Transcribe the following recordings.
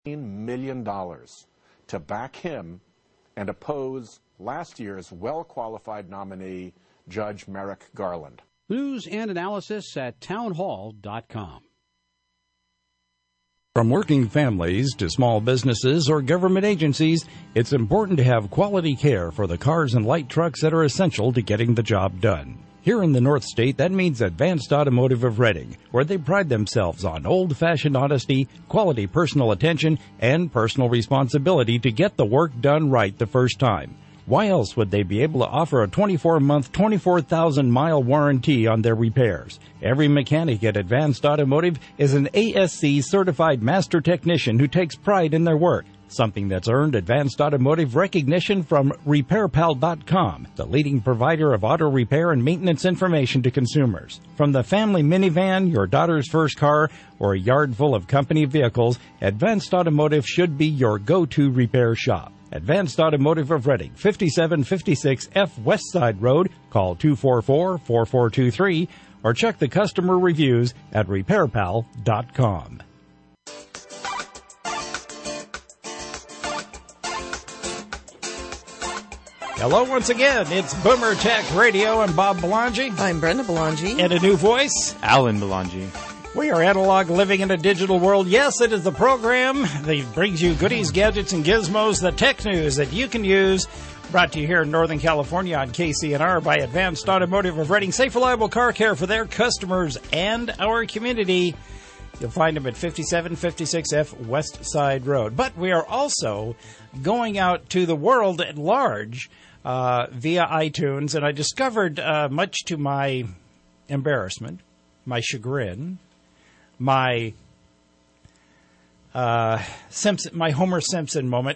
million to back him and oppose last year's well-qualified nominee, Judge Merrick Garland. News and analysis at townhall.com. From working families to small businesses or government agencies, it's important to have quality care for the cars and light trucks that are essential to getting the job done. Here in the North State, that means Advanced Automotive of Reading, where they pride themselves on old-fashioned honesty, quality personal attention, and personal responsibility to get the work done right the first time. Why else would they be able to offer a 24-month, 24,000-mile warranty on their repairs? Every mechanic at Advanced Automotive is an ASC-certified master technician who takes pride in their work, something that's earned Advanced Automotive recognition from RepairPal.com, the leading provider of auto repair and maintenance information to consumers. From the family minivan, your daughter's first car, or a yard full of company vehicles, Advanced Automotive should be your go-to repair shop. Advanced Automotive of Reading, 5756 F West Side Road. Call 244-4423 or check the customer reviews at RepairPal.com. Hello once again. It's Boomer Tech Radio. I'm Bob Belangi. I'm Brenda Belangi. And a new voice, Alan Belangi. We are analog living in a digital world. Yes, it is the program that brings you goodies, gadgets, and gizmos, the tech news that you can use. Brought to you here in Northern California on KCNR by Advanced Automotive of Reading. Safe, reliable car care for their customers and our community. You'll find them at 5756 F West Side Road. But we are also going out to the world at large via iTunes. And I discovered, much to my embarrassment, my chagrin, my Homer Simpson moment,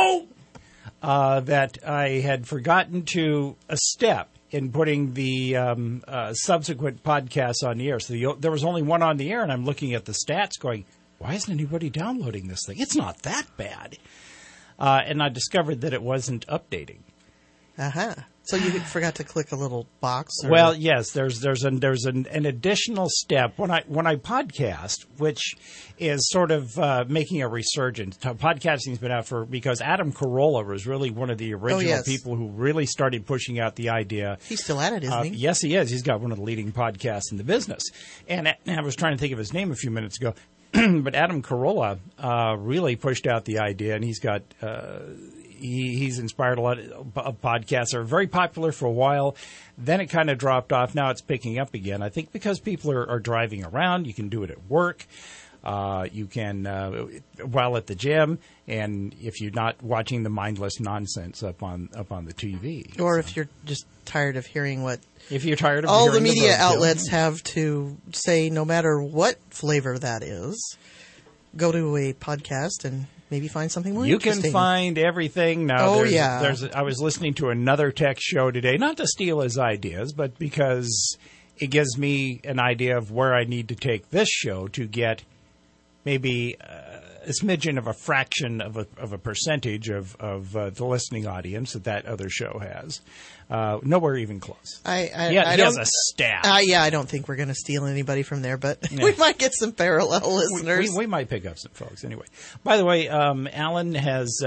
that I had forgotten to a step in putting the subsequent podcasts on the air. So there was only one on the air, and I'm looking at the stats going, why isn't anybody downloading this thing? It's not that bad. And I discovered that it wasn't updating. Uh-huh. So you forgot to click a little box? Or... Well, yes, there's an additional step when I podcast, which is sort of making a resurgence. Podcasting's been out because Adam Carolla was really one of the original people who really started pushing out the idea. He's still at it, isn't he? Yes, he is. He's got one of the leading podcasts in the business. And I was trying to think of his name a few minutes ago, but Adam Carolla really pushed out the idea, and he's got. He's inspired a lot of podcasts that are very popular for a while. Then it kind of dropped off. Now it's picking up again. I think because people are driving around. You can do it at work. You can while at the gym, and if you're not watching the mindless nonsense up on the TV, or if you're just tired of hearing what all the media outlets have to say, no matter what flavor that is, go to a podcast and maybe find something more interesting. You can find everything now. I was listening to another tech show today, not to steal his ideas, but because it gives me an idea of where I need to take this show to get maybe a smidgen of a fraction of a percentage of the listening audience that other show has. Nowhere even close. He has a staff. I don't think we're going to steal anybody from there, but we might get some parallel listeners. We might pick up some folks anyway. By the way, Alan has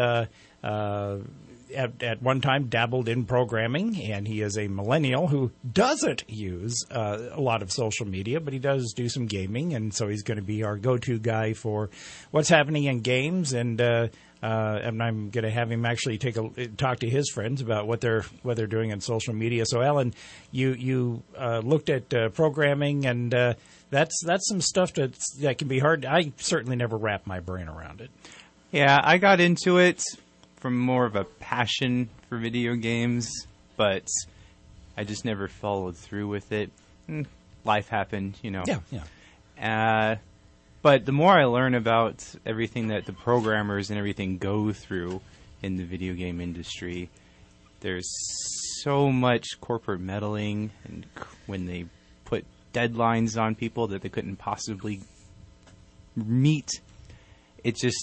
at one time dabbled in programming, and he is a millennial who doesn't use a lot of social media, but he does do some gaming, and so he's going to be our go-to guy for what's happening in games, and I'm going to have him actually talk to his friends about what they're doing on social media. So, Alan, you looked at programming, and that's some stuff that can be hard. I certainly never wrap my brain around it. Yeah, I got into it from more of a passion for video games, but I just never followed through with it. Life happened, you know. Yeah. But the more I learn about everything that the programmers and everything go through in the video game industry, there's so much corporate meddling, and when they put deadlines on people that they couldn't possibly meet, it just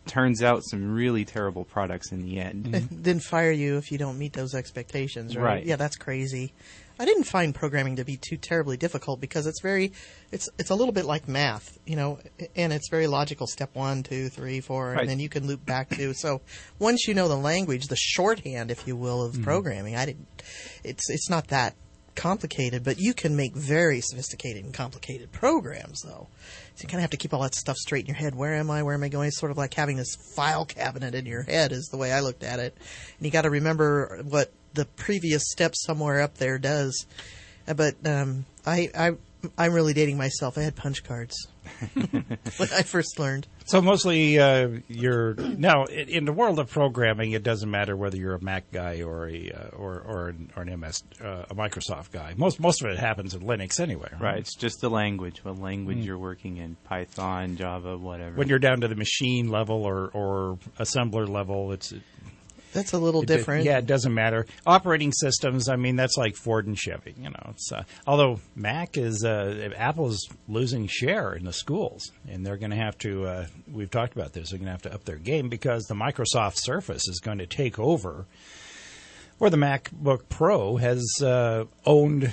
turns out some really terrible products in the end. Then fire you if you don't meet those expectations, right? Right. Yeah, that's crazy. I didn't find programming to be too terribly difficult because it's a little bit like math, and it's very logical. Step 1, 2, 3, 4, Right. and then you can loop back to. So once you know the language, the shorthand, if you will, of programming, it's not that complicated, but you can make very sophisticated and complicated programs, though. So you kind of have to keep all that stuff straight in your head. Where am I? Where am I going? It's sort of like having this file cabinet in your head is the way I looked at it. And you got to remember what the previous step somewhere up there does. But I'm really dating myself. I had punch cards when I first learned. So mostly you're now in the world of programming. It doesn't matter whether you're a Mac guy or an MS a Microsoft guy. Most of it happens in Linux anyway. Right, it's just the language, what language you're working in, Python, Java, whatever. When you're down to the machine level or assembler level, That's a little different. Yeah, it doesn't matter. Operating systems, I mean, that's like Ford and Chevy. It's although Apple's losing share in the schools, and they're going to have to. We've talked about this. They're going to have to up their game because the Microsoft Surface is going to take over, where the MacBook Pro has owned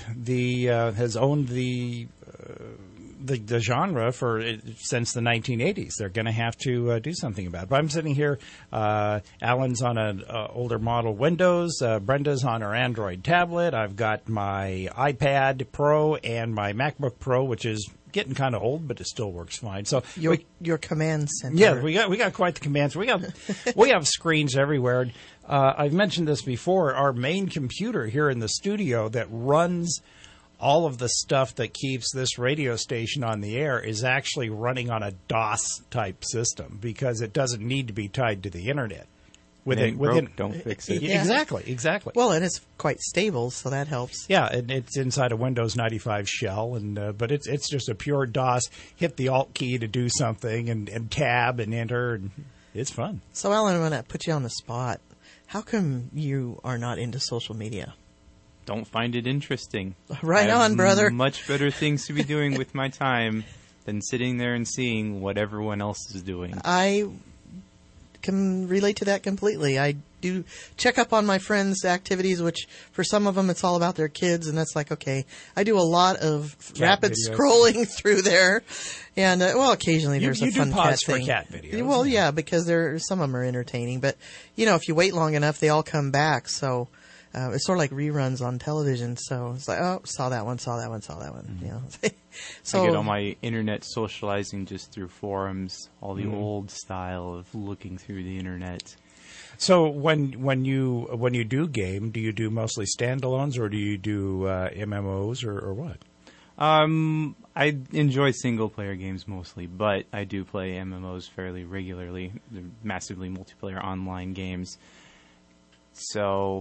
the genre since the 1980s. They're going to have to do something about it. But I'm sitting here. Alan's on an older model Windows. Brenda's on her Android tablet. I've got my iPad Pro and my MacBook Pro, which is getting kind of old, but it still works fine. So your command center. Yeah, we got quite the commands. We have screens everywhere. I've mentioned this before. Our main computer here in the studio that runs all of the stuff that keeps this radio station on the air is actually running on a DOS-type system because it doesn't need to be tied to the Internet. Don't fix it. Yeah. Exactly. Well, and it's quite stable, so that helps. Yeah, and it's inside a Windows 95 shell, but it's just a pure DOS. Hit the Alt key to do something, and tab and enter, and it's fun. So, Alan, I'm going to put you on the spot. How come you are not into social media? Don't find it interesting. Right I have on, brother. Much better things to be doing with my time than sitting there and seeing what everyone else is doing. I can relate to that completely. I do check up on my friends' activities, which for some of them it's all about their kids, and that's like, okay. I do a lot of rapid videos. scrolling through there, and occasionally there's a fun do pause cat for thing. cat videos. Well, yeah, because some of them are entertaining, but if you wait long enough, they all come back. So. It's sort of like reruns on television, so it's like, oh, saw that one. Mm-hmm. So I get all my internet socializing just through forums, all the old style of looking through the internet. So when you do game, do you do mostly standalones or do you do MMOs or what? I enjoy single-player games mostly, but I do play MMOs fairly regularly. They're massively multiplayer online games. So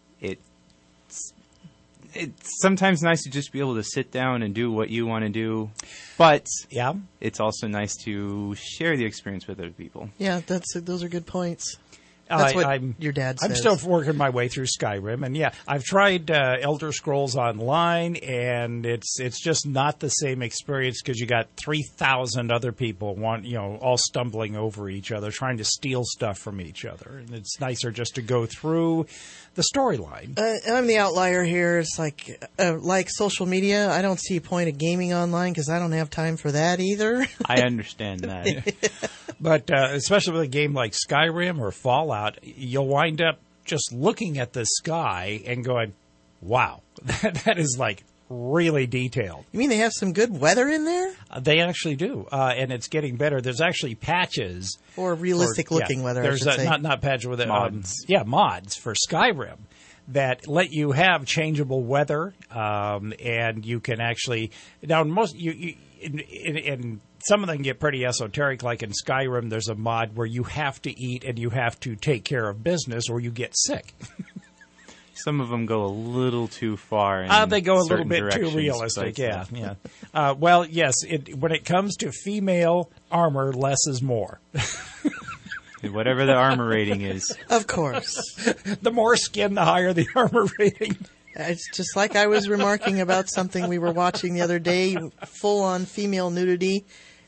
it's sometimes nice to just be able to sit down and do what you want to do, but yeah, it's also nice to share the experience with other people. Yeah, those are good points. That's what your dad says. I'm still working my way through Skyrim, and yeah, I've tried Elder Scrolls Online, and it's just not the same experience because you got 3,000 other people all stumbling over each other, trying to steal stuff from each other, and it's nicer just to go through the storyline. I'm the outlier here. It's like social media. I don't see a point of gaming online because I don't have time for that either. I understand that. But especially with a game like Skyrim or Fallout, you'll wind up just looking at the sky and going, wow, that is like really detailed. You mean they have some good weather in there? They actually do, and it's getting better. There's actually patches. Or realistic-looking weather, there's I should say. Not patches with mods. Mods for Skyrim that let you have changeable weather, and you can actually now most in some of them get pretty esoteric. Like in Skyrim, there's a mod where you have to eat and you have to take care of business, or you get sick. Some of them go a little too far. They go a little bit too realistic. Yeah. Well, yes. When it comes to female armor, less is more. Whatever the armor rating is. Of course. The more skin, the higher the armor rating. It's just like I was remarking about something we were watching the other day, full-on female nudity,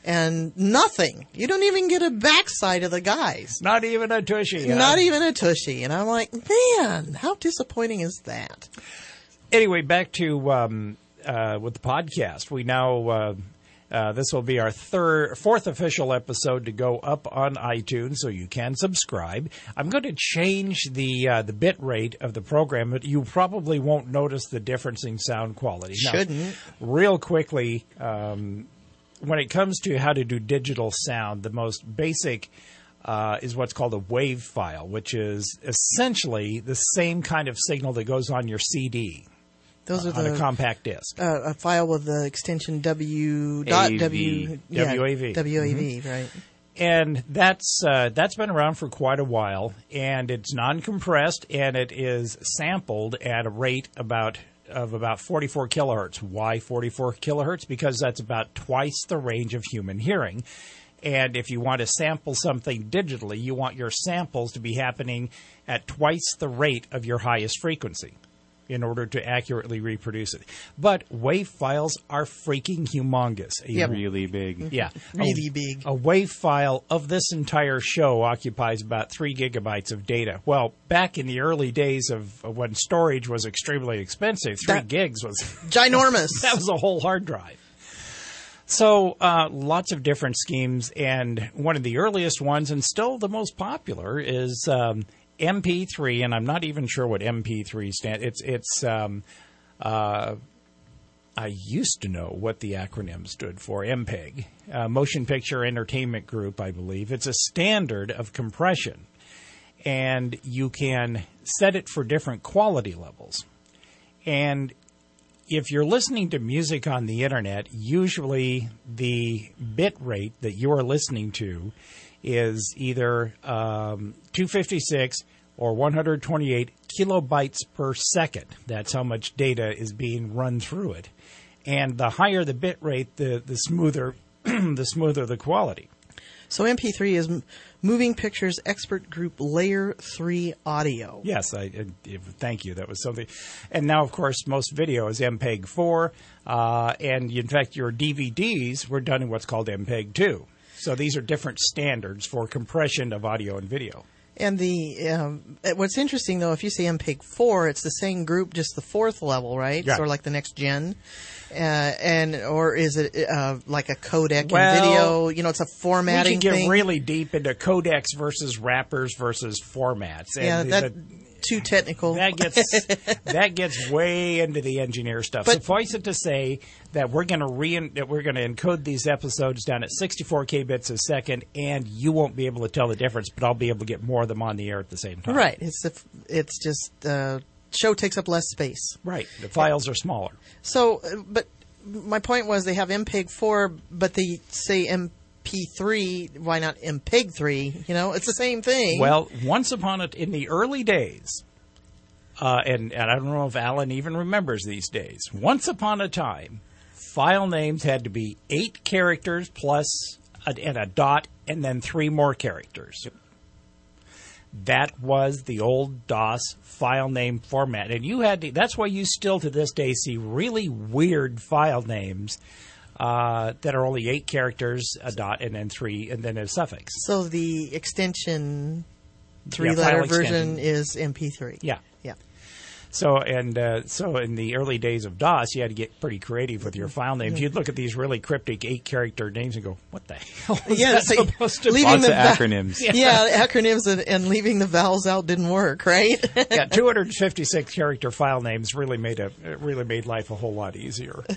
and nothing. You don't even get a backside of the guys. Not even a tushy. Not even a tushy. And I'm like, man, how disappointing is that? Anyway, back to with the podcast. We now this will be our fourth official episode to go up on iTunes, so you can subscribe. I'm going to change the bit rate of the program, but you probably won't notice the difference in sound quality. Shouldn't. Now, real quickly, when it comes to how to do digital sound, the most basic is what's called a wave file, which is essentially the same kind of signal that goes on your CD. Those are on a compact disc. A file with the extension WAV, right. And that's been around for quite a while, and it's non-compressed, and it is sampled at a rate of about 44 kilohertz. Why 44 kilohertz? Because that's about twice the range of human hearing. And if you want to sample something digitally, you want your samples to be happening at twice the rate of your highest frequency in order to accurately reproduce it. But WAV files are freaking humongous. Really big. Yeah. Really big. A WAV file of this entire show occupies about 3 gigabytes of data. Well, back in the early days of when storage was extremely expensive, 3 gigs was ginormous. That was a whole hard drive. So lots of different schemes, and one of the earliest ones, and still the most popular, is MP3, and I'm not even sure what MP3 stands. I used to know what the acronym stood for. MPEG, Motion Picture Entertainment Group, I believe. It's a standard of compression, and you can set it for different quality levels. And if you're listening to music on the internet, usually the bit rate that you are listening to is either 256 or 128 kilobytes per second. That's how much data is being run through it. And the higher the bit rate, the smoother the quality. So MP3 is Moving Pictures Expert Group Layer 3 Audio. Yes, thank you. That was something. And now, of course, most video is MPEG 4. And in fact, your DVDs were done in what's called MPEG 2. So these are different standards for compression of audio and video. And what's interesting, though, if you say MPEG 4, it's the same group, just the fourth level, right? Yeah. Sort of like the next gen. Or is it like a codec in video? You know, it's a formatting thing. We can get really deep into codecs versus wrappers versus formats. And that's too technical. That gets way into the engineer stuff. But suffice it to say that we're going to encode these episodes down at 64 kbits a second, and you won't be able to tell the difference, but I'll be able to get more of them on the air at the same time. Right. It's just show takes up less space. Right. The files are smaller. So, but my point was they have MPEG 4, but they say MP3. Why not MPEG 3? You know, it's the same thing. Well, once upon in the early days, and I don't know if Alan even remembers these days. Once upon a time, file names had to be 8 characters plus a dot, and then 3 more characters. Yep. That was the old DOS file name format. And that's why you still to this day see really weird file names that are only 8 characters, a dot, and then 3, and then a suffix. So the extension 3-letter version is MP3. Yeah. Yeah. So in the early days of DOS, you had to get pretty creative with your file names. You'd look at these really cryptic 8-character names and go, "What the hell is that supposed to be?" Lots of acronyms. Yeah, acronyms and leaving the vowels out didn't work, right? Yeah, 256-character file names really made life a whole lot easier.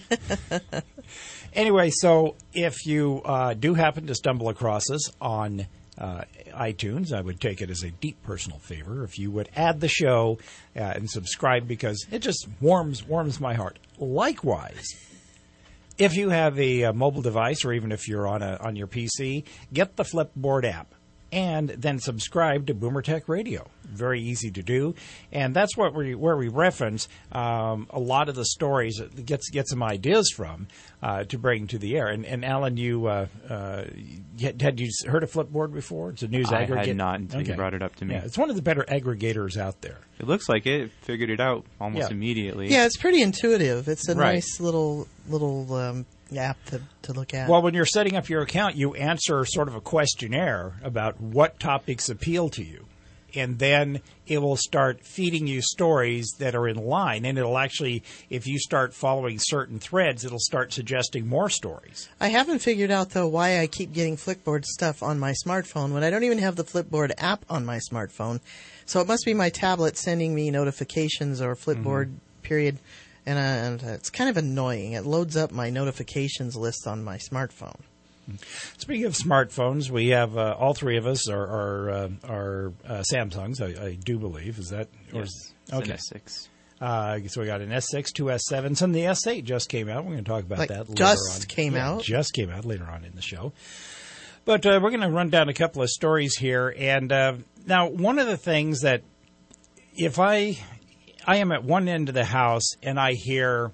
Anyway, so if you do happen to stumble across us on iTunes, I would take it as a deep personal favor if you would add the show and subscribe, because it just warms my heart. Likewise, if you have a mobile device, or even if you're on your PC, get the Flipboard app and then subscribe to Boomer Tech Radio. Very easy to do, and that's where we reference a lot of the stories that get some ideas from to bring to the air. And Alan, you had you heard of Flipboard before? It's a news aggregator. I had not until you brought it up to me. Yeah, it's one of the better aggregators out there. It looks like it figured it out almost immediately. Yeah, it's pretty intuitive. It's a nice little app to look at. Well, when you're setting up your account, you answer sort of a questionnaire about what topics appeal to you. And then it will start feeding you stories that are in line. And it'll actually, if you start following certain threads, it'll start suggesting more stories. I haven't figured out, though, why I keep getting Flipboard stuff on my smartphone when I don't even have the Flipboard app on my smartphone. So it must be my tablet sending me notifications or Flipboard, period. And it's kind of annoying. It loads up my notifications list on my smartphone. Speaking of smartphones, we have all three of us are Samsungs. I do believe. Is that? Yes. Okay. S6. So we got an S6, two S7s, and the S8 just came out. We're going to talk about that later just on. Came out? Just came out later on in the show. But we're going to run down a couple of stories here. And now, one of the things that if I am at one end of the house and I hear,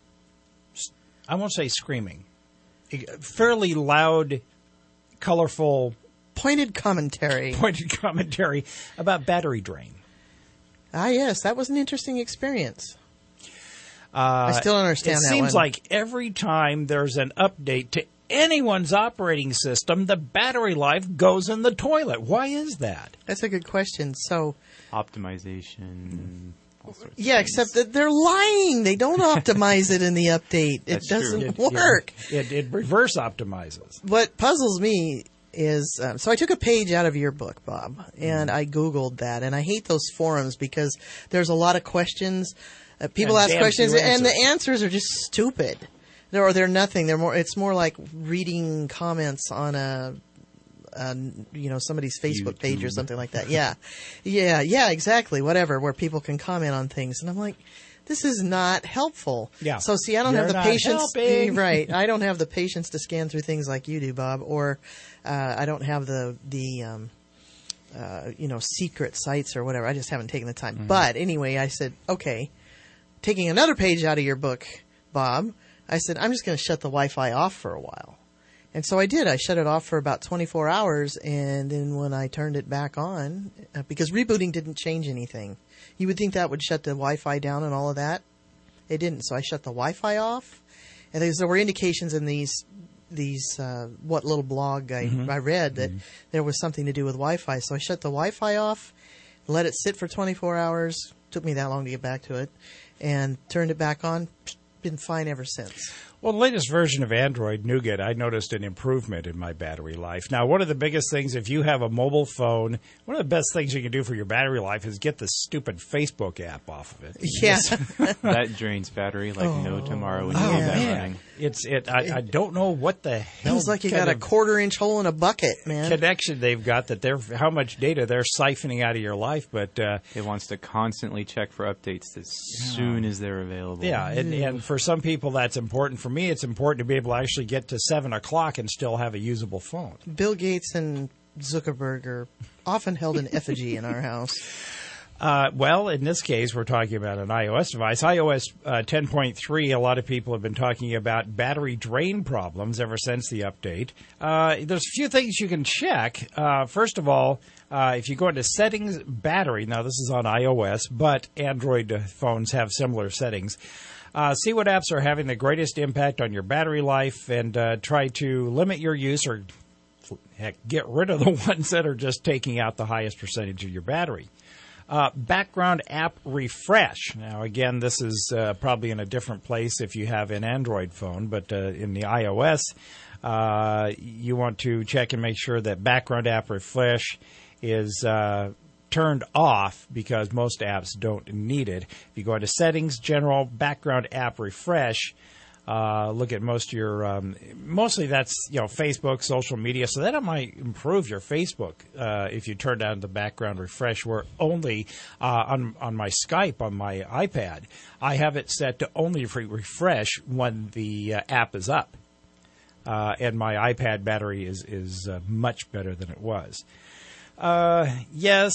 I won't say screaming, fairly loud, colorful, pointed commentary about battery drain. Ah, yes, that was an interesting experience. I still don't understand that one. It seems like every time there's an update to anyone's operating system, the battery life goes in the toilet. Why is that? That's a good question. So, Optimization. All sorts of yeah, things. except that they're lying. They don't optimize it in the update. It That's true. doesn't work. It reverse optimizes. What puzzles me is, so I took a page out of your book, Bob, and I Googled that. And I hate those forums because there's a lot of questions. People And ask damn questions, few and the answers. answers are just stupid. They're nothing. It's more like reading comments on somebody's Facebook page or YouTube. something like that. Yeah, exactly. Whatever, where people can comment on things, and I'm like, this is not helpful. Yeah. So see, I don't have You're the not patience. helping. Right. I don't have the patience to scan through things like you do, Bob, or I don't have the secret sites or whatever. I just haven't taken the time. Mm-hmm. But anyway, I said, okay, taking another page out of your book, Bob, I said, I'm just going to shut the Wi-Fi off for a while. And so I did. I shut it off for about 24 hours, and then when I turned it back on, because rebooting didn't change anything. You would think that would shut the Wi-Fi down and all of that. It didn't. So I shut the Wi-Fi off, and there were indications in these what little blog I read that there was something to do with Wi-Fi. So I shut the Wi-Fi off, let it sit for 24 hours. Took me that long to get back to it, and turned it back on. Been fine ever since. Well, the latest version of Android, Nougat, I noticed an improvement in my battery life. Now, one of the biggest things, if you have a mobile phone, one of the best things you can do for your battery life is get the stupid Facebook app off of it. Yeah. That drains battery like no tomorrow when you Oh, leave that man. running. I don't know what the hell Feels like you kind got a of quarter-inch hole in a bucket, man. connection they've got that how much data they're siphoning out of your life. But It wants to constantly check for updates as soon as they're available. yeah, and for some people that's important. For me, it's important to be able to actually get to 7 o'clock and still have a usable phone. Bill Gates and Zuckerberg are often held in effigy in our house. Well, in this case, we're talking about an iOS device. iOS 10.3, a lot of people have been talking about battery drain problems ever since the update. There's a few things you can check. First of all, if you go into settings, battery, now this is on iOS, but Android phones have similar settings. See what apps are having the greatest impact on your battery life and try to limit your use or heck, get rid of the ones that are just taking out the highest percentage of your battery. Background app refresh. Now, again, this is probably in a different place if you have an Android phone, but in the iOS, you want to check and make sure that background app refresh is turned off because most apps don't need it. If you go into settings, general, background app refresh, look at most of your, mostly that's, Facebook, social media. So that might improve your Facebook if you turn down the background refresh, where only on my Skype, on my iPad, I have it set to only refresh when the app is up. And my iPad battery is much better than it was. Yes,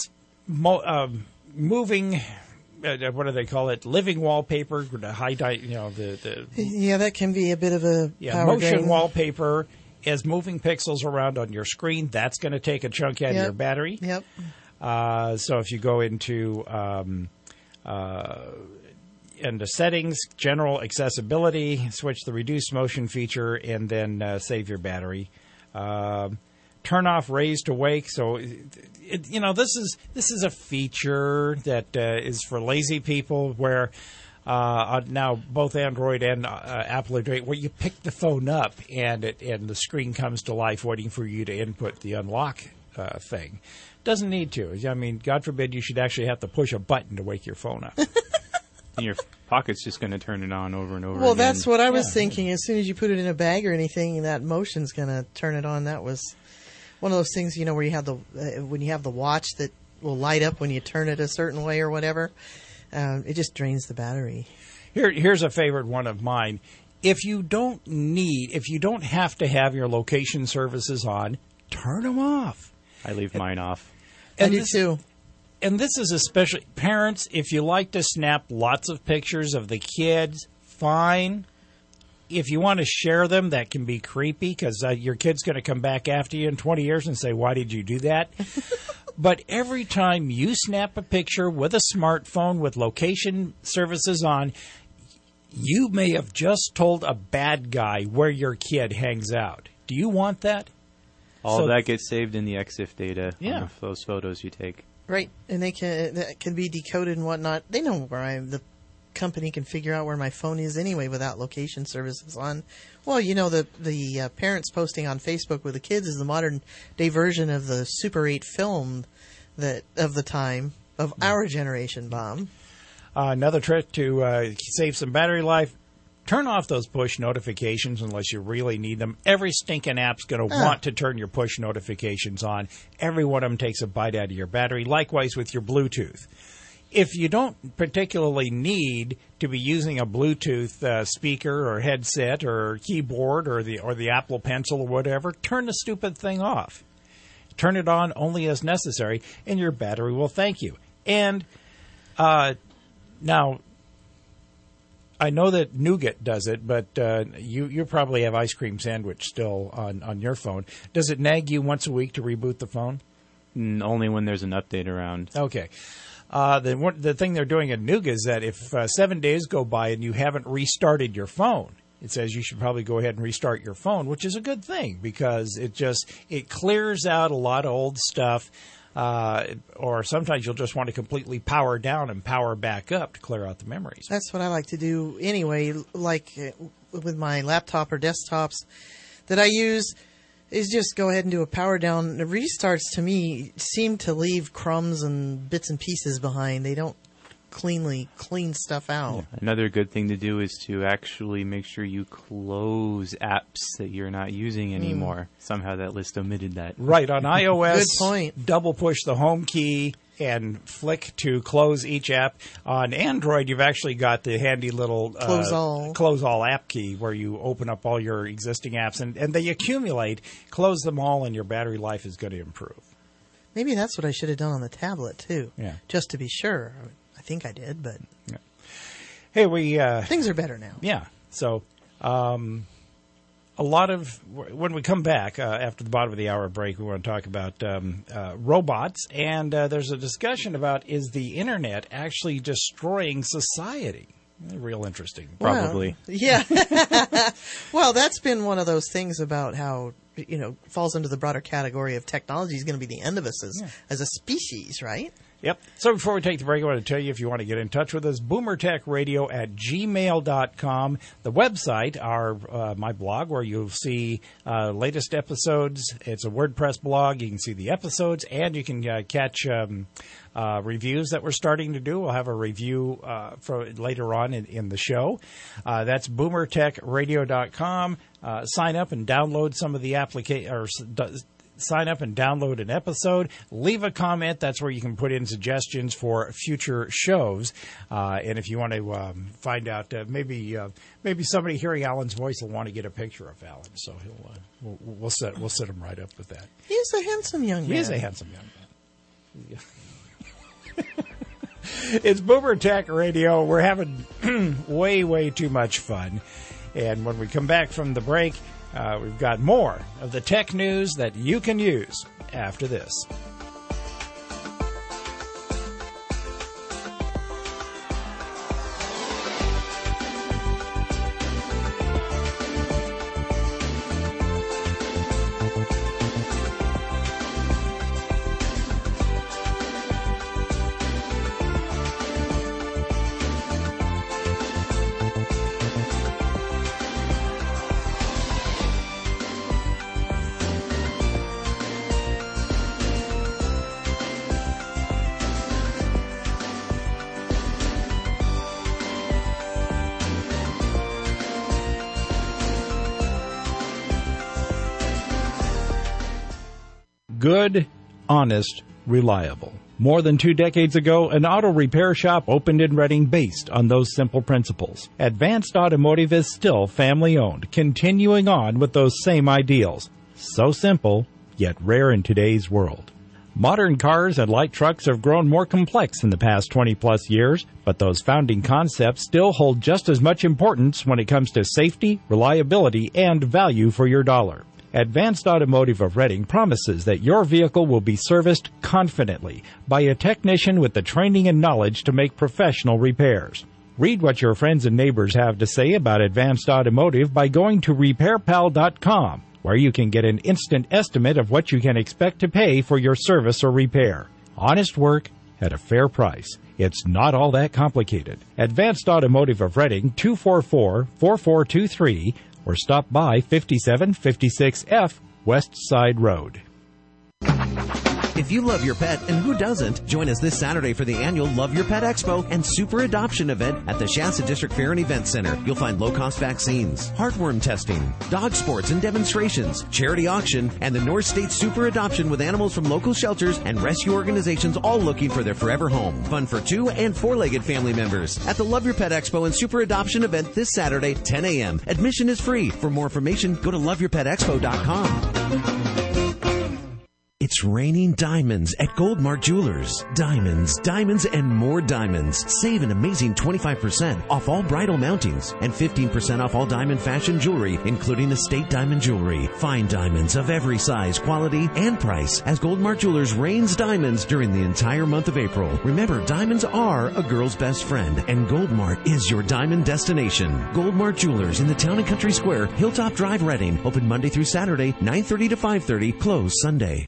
moving... what do they call it? Living wallpaper, the high Yeah, that can be a bit of a power motion drain. wallpaper is moving pixels around on your screen. That's going to take a chunk out of your battery. Yep. So if you go into into settings, general accessibility, switch the reduce motion feature, and then save your battery. Turn off raise to wake. So, this is a feature that is for lazy people where now both Android and Apple are doing where you pick the phone up and the screen comes to life waiting for you to input the unlock thing. Doesn't need to. I mean, God forbid you should actually have to push a button to wake your phone up. And your pocket's just going to turn it on over and over Well, again. that's what I was thinking. As soon as you put it in a bag or anything, that motion's going to turn it on. That was one of those things, where you have when you have the watch that will light up when you turn it a certain way or whatever. It just drains the battery. Here's a favorite one of mine. If you don't have to have your location services on, turn them off. I leave mine off. I do too. And this is especially parents. If you like to snap lots of pictures of the kids, fine. If you want to share them, that can be creepy because your kid's going to come back after you in 20 years and say, "Why did you do that?" But every time you snap a picture with a smartphone with location services on, you may have just told a bad guy where your kid hangs out. Do you want that? All that gets saved in the EXIF data Yeah. on those photos you take. Right, and that can be decoded and whatnot. They know where the company can figure out where my phone is anyway without location services on. Well, the parents posting on Facebook with the kids is the modern day version of the Super 8 film of the time of our generation, Bob. Another trick to save some battery life. Turn off those push notifications unless you really need them. Every stinking app's going to want to turn your push notifications on. Every one of them takes a bite out of your battery. Likewise with your Bluetooth. If you don't particularly need to be using a Bluetooth speaker or headset or keyboard or the Apple Pencil or whatever, turn the stupid thing off. Turn it on only as necessary, and your battery will thank you. And now, I know that Nougat does it, but you probably have Ice Cream Sandwich still on your phone. Does it nag you once a week to reboot the phone? Only when there's an update around. Okay. The thing they're doing at Nougat is that if 7 days go by and you haven't restarted your phone, it says you should probably go ahead and restart your phone, which is a good thing because it clears out a lot of old stuff. Or sometimes you'll just want to completely power down and power back up to clear out the memories. That's what I like to do anyway, like with my laptop or desktops that I use, is just go ahead and do a power down. The restarts, to me, seem to leave crumbs and bits and pieces behind. They don't clean stuff out. Yeah. Another good thing to do is to actually make sure you close apps that you're not using anymore. Somehow that list omitted that. Right, on iOS, Good point. Double push the home key and flick to close each app. On Android, you've actually got the handy little Close all app key where you open up all your existing apps and they accumulate. Close them all and your battery life is going to improve. Maybe that's what I should have done on the tablet, too. Yeah. Just to be sure. I think I did, but Hey, we things are better now. Yeah. So, a lot of when we come back after the bottom of the hour break, we want to talk about robots, and there's a discussion about is the internet actually destroying society? Real interesting. Probably. Well, yeah. Well, that's been one of those things about how falls into the broader category of technology is going to be the end of us as a species, right? Yep. So before we take the break, I want to tell you if you want to get in touch with us, boomertechradio@gmail.com. The website, my blog, where you'll see latest episodes. It's a WordPress blog. You can see the episodes, and you can catch reviews that we're starting to do. We'll have a review for later on in the show. That's boomertechradio.com. Sign up and download some of the sign up and download an episode. Leave a comment. That's where you can put in suggestions for future shows. And if you want to find out, maybe somebody hearing Alan's voice will want to get a picture of Alan. So we'll set him right up with that. He's a handsome young man. He is a handsome young man. It's Boomer Tech Radio. We're having way, way too much fun. And when we come back from the break, we've got more of the tech news that you can use after this. Good, honest, reliable. More than 2 decades ago, an auto repair shop opened in Reading based on those simple principles. Advanced Automotive is still family-owned, continuing on with those same ideals. So simple, yet rare in today's world. Modern cars and light trucks have grown more complex in the past 20-plus years, but those founding concepts still hold just as much importance when it comes to safety, reliability, and value for your dollar. Advanced Automotive of Reading promises that your vehicle will be serviced confidently by a technician with the training and knowledge to make professional repairs. Read what your friends and neighbors have to say about Advanced Automotive by going to RepairPal.com, where you can get an instant estimate of what you can expect to pay for your service or repair. Honest work at a fair price. It's not all that complicated. Advanced Automotive of Reading, 244-4423, or stop by 5756F West Side Road. If you love your pet, and who doesn't, join us this Saturday for the annual Love Your Pet Expo and Super Adoption event at the Shasta District Fair and Event Center. You'll find low-cost vaccines, heartworm testing, dog sports and demonstrations, charity auction, and the North State Super Adoption with animals from local shelters and rescue organizations all looking for their forever home. Fun for 2- and 4-legged family members at the Love Your Pet Expo and Super Adoption event this Saturday, 10 a.m. Admission is free. For more information, go to loveyourpetexpo.com. It's raining diamonds at Goldmark Jewelers. Diamonds, diamonds, and more diamonds. Save an amazing 25% off all bridal mountings and 15% off all diamond fashion jewelry, including estate diamond jewelry. Find diamonds of every size, quality, and price as Goldmark Jewelers rains diamonds during the entire month of April. Remember, diamonds are a girl's best friend, and Goldmark is your diamond destination. Goldmark Jewelers in the Town and Country Square, Hilltop Drive, Reading. Open Monday through Saturday, 9:30 to 5:30. Closed Sunday.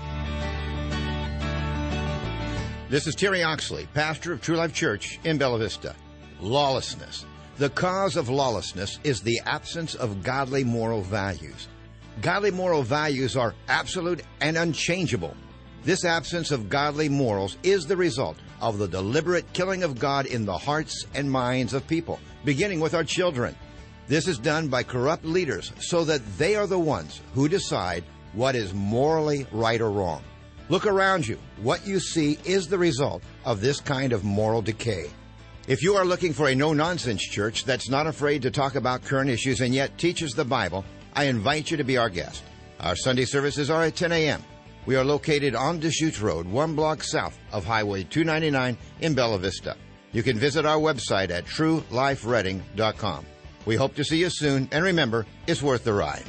This is Terry Oxley, pastor of True Life Church in Bella Vista. Lawlessness. The cause of lawlessness is the absence of godly moral values. Godly moral values are absolute and unchangeable. This absence of godly morals is the result of the deliberate killing of God in the hearts and minds of people, beginning with our children. This is done by corrupt leaders so that they are the ones who decide what is morally right or wrong. Look around you. What you see is the result of this kind of moral decay. If you are looking for a no-nonsense church that's not afraid to talk about current issues and yet teaches the Bible, I invite you to be our guest. Our Sunday services are at 10 a.m. We are located on Deschutes Road, 1 block south of Highway 299 in Bella Vista. You can visit our website at truelifereading.com. We hope to see you soon, and remember, it's worth the ride.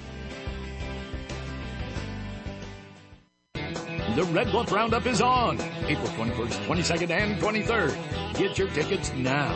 The Red Bluff Roundup is on April 21st, 22nd, and 23rd. Get your tickets now.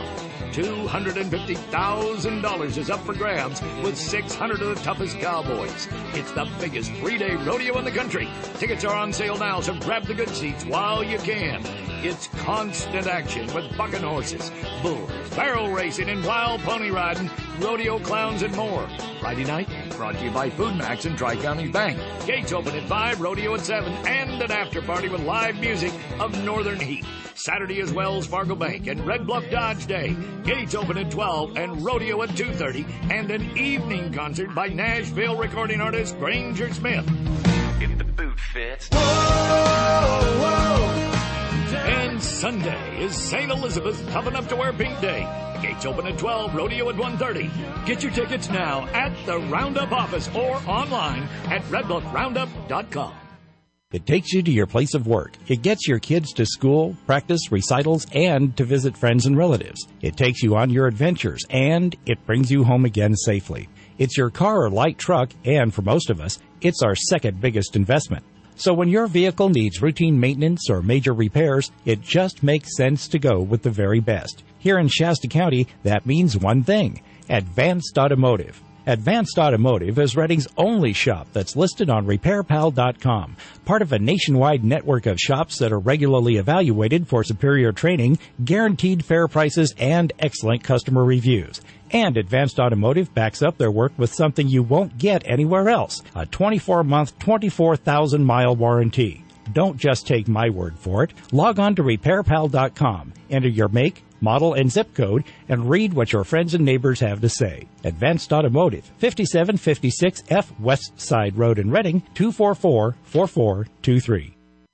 $250,000 is up for grabs with 600 of the toughest cowboys. It's the biggest 3-day rodeo in the country. Tickets are on sale now, so grab the good seats while you can. It's constant action with bucking horses, bulls, barrel racing, and wild pony riding, rodeo clowns, and more. Friday night, brought to you by Food Max and Tri-County Bank. Gates open at 5, rodeo at 7, and an after party with live music of Northern Heat. Saturday is Wells Fargo Bank and Red Bluff Dodge Day. Gates open at 12 and rodeo at 2:30, and an evening concert by Nashville recording artist Granger Smith. If the boot fits. Whoa, whoa. And Sunday is St. Elizabeth's Tough Enough to Wear Pink Day. Gates open at 12, rodeo at 1:30. Get your tickets now at the Roundup office or online at redbluffroundup.com. It takes you to your place of work. It gets your kids to school, practice, recitals, and to visit friends and relatives. It takes you on your adventures, and it brings you home again safely. It's your car or light truck, and for most of us, it's our second biggest investment. So when your vehicle needs routine maintenance or major repairs, it just makes sense to go with the very best. Here in Shasta County, that means one thing: Advanced Automotive. Advanced Automotive is Reading's only shop that's listed on RepairPal.com, part of a nationwide network of shops that are regularly evaluated for superior training, guaranteed fair prices, and excellent customer reviews. And Advanced Automotive backs up their work with something you won't get anywhere else: a 24-month, 24,000-mile warranty. Don't just take my word for it. Log on to RepairPal.com, enter your make, model, and zip code, and read what your friends and neighbors have to say. Advanced Automotive, 5756 F West Side Road in Reading, 244-4423.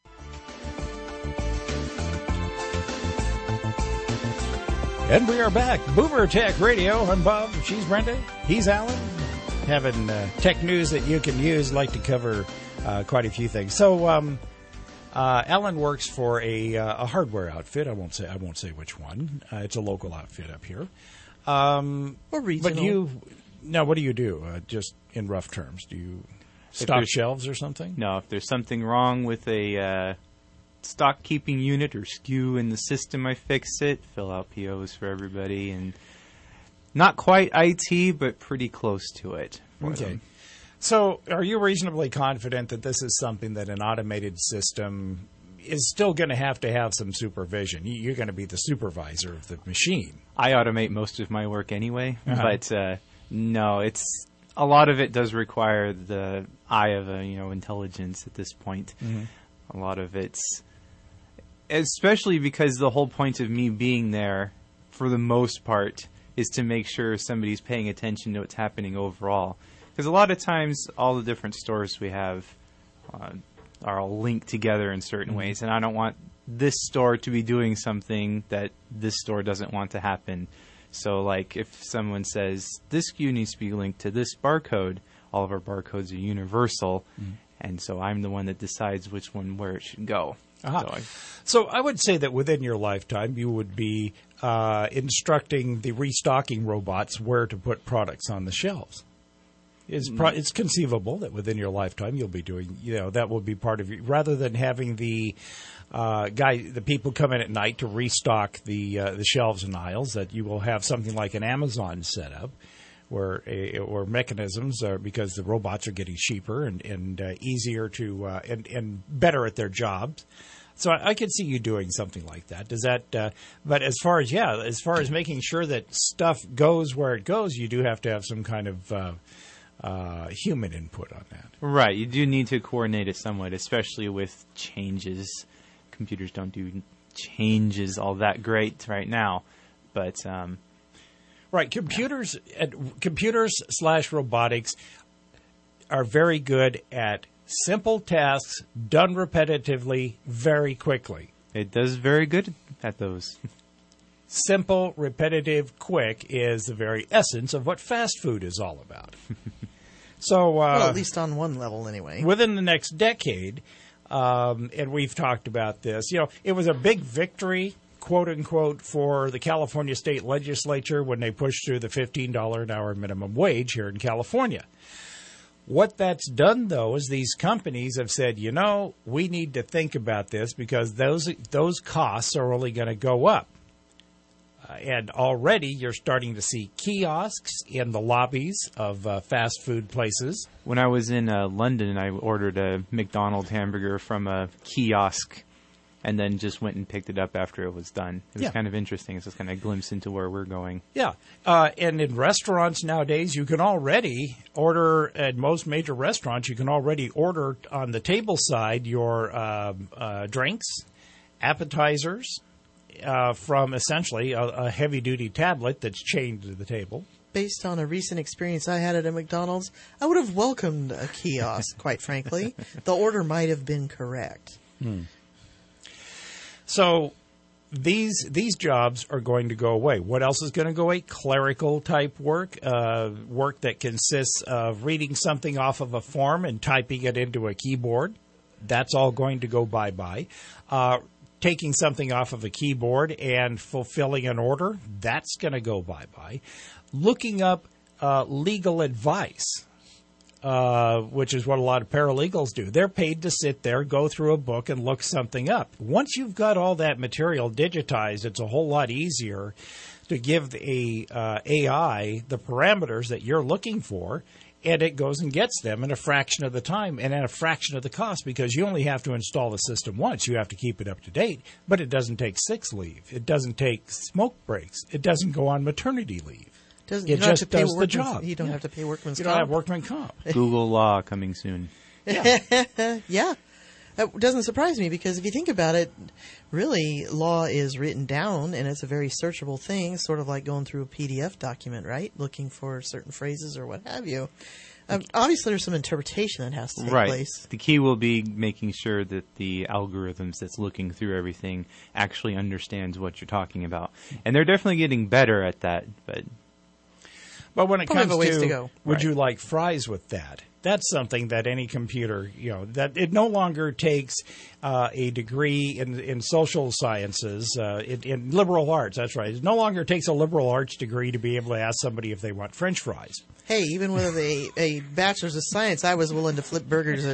And we are back. Boomer Tech Radio. I'm Bob. She's Brenda. He's Alan. Having tech news that you can use. Like to cover quite a few things. So, Alan works for a hardware outfit. I won't say which one. It's a local outfit up here. Or regional. But what do you do? Just in rough terms, do you stock shelves or something? No, if there's something wrong with a stock keeping unit or SKU in the system, I fix it, fill out POs for everybody, and not quite IT, but pretty close to it. Okay. So are you reasonably confident that this is something that an automated system is still going to have some supervision? You're going to be the supervisor of the machine. I automate most of my work anyway, but no, a lot of it does require the eye of intelligence at this point. Mm-hmm. A lot of it's, especially because the whole point of me being there, for the most part, is to make sure somebody's paying attention to what's happening overall. Because a lot of times, all the different stores we have are all linked together in certain ways, and I don't want this store to be doing something that this store doesn't want to happen. So, like, if someone says, this SKU needs to be linked to this barcode, all of our barcodes are universal, and so I'm the one that decides which one where it should go. So I would say that within your lifetime, you would be instructing the restocking robots where to put products on the shelves. It's conceivable that within your lifetime you'll be doing, that will be part of you, rather than having the people come in at night to restock the shelves and aisles, that you will have something like an Amazon setup or mechanisms, because the robots are getting cheaper and easier to and better at their jobs. So I could see you doing something like that. Does that? But as far as making sure that stuff goes where it goes, you do have to have some kind of human input on that. Right. You do need to coordinate it somewhat, especially with changes. Computers don't do changes all that great right now, but right. Computers / robotics are very good at simple tasks done repetitively very quickly. It does very good at those. Simple, repetitive, quick is the very essence of what fast food is all about. So, well, at least on one level, anyway. Within the next decade, and we've talked about this, it was a big victory, quote unquote, for the California State Legislature when they pushed through the $15 an hour minimum wage here in California. What that's done, though, is these companies have said, we need to think about this because those costs are only going to go up. And already you're starting to see kiosks in the lobbies of fast food places. When I was in London, I ordered a McDonald's hamburger from a kiosk and then just went and picked it up after it was done. It was kind of interesting. It's just kind of a glimpse into where we're going. Yeah. And in restaurants nowadays, you can already order, at most major restaurants, you can already order on the table side your drinks, appetizers, from essentially a heavy-duty tablet that's chained to the table. Based on a recent experience I had at a McDonald's, I would have welcomed a kiosk, quite frankly. The order might have been correct. So these jobs are going to go away. What else is going to go away? Clerical-type work, work that consists of reading something off of a form and typing it into a keyboard. That's all going to go bye-bye. Taking something off of a keyboard and fulfilling an order, that's going to go bye-bye. Looking up legal advice, which is what a lot of paralegals do. They're paid to sit there, go through a book, and look something up. Once you've got all that material digitized, it's a whole lot easier to give the AI the parameters that you're looking for, and it goes and gets them in a fraction of the time and at a fraction of the cost, because you only have to install the system once. You have to keep it up to date, but it doesn't take sick leave. It doesn't take smoke breaks. It doesn't go on maternity leave. It just does the job. You don't have to pay workman's comp. You don't have workman's comp. Google Law coming soon. Yeah. That doesn't surprise me because if you think about it, really, law is written down and it's a very searchable thing, sort of like going through a PDF document, right? Looking for certain phrases or what have you. Obviously, there's some interpretation that has to take place. The key will be making sure that the algorithms that's looking through everything actually understands what you're talking about. And they're definitely getting better at that. But when it Probably comes have a ways to to go. would Right. you like fries with that? That's something that any computer, that it no longer takes a degree in social sciences, in liberal arts. That's right. It no longer takes a liberal arts degree to be able to ask somebody if they want French fries. Hey, even with a bachelor's of science, I was willing to flip burgers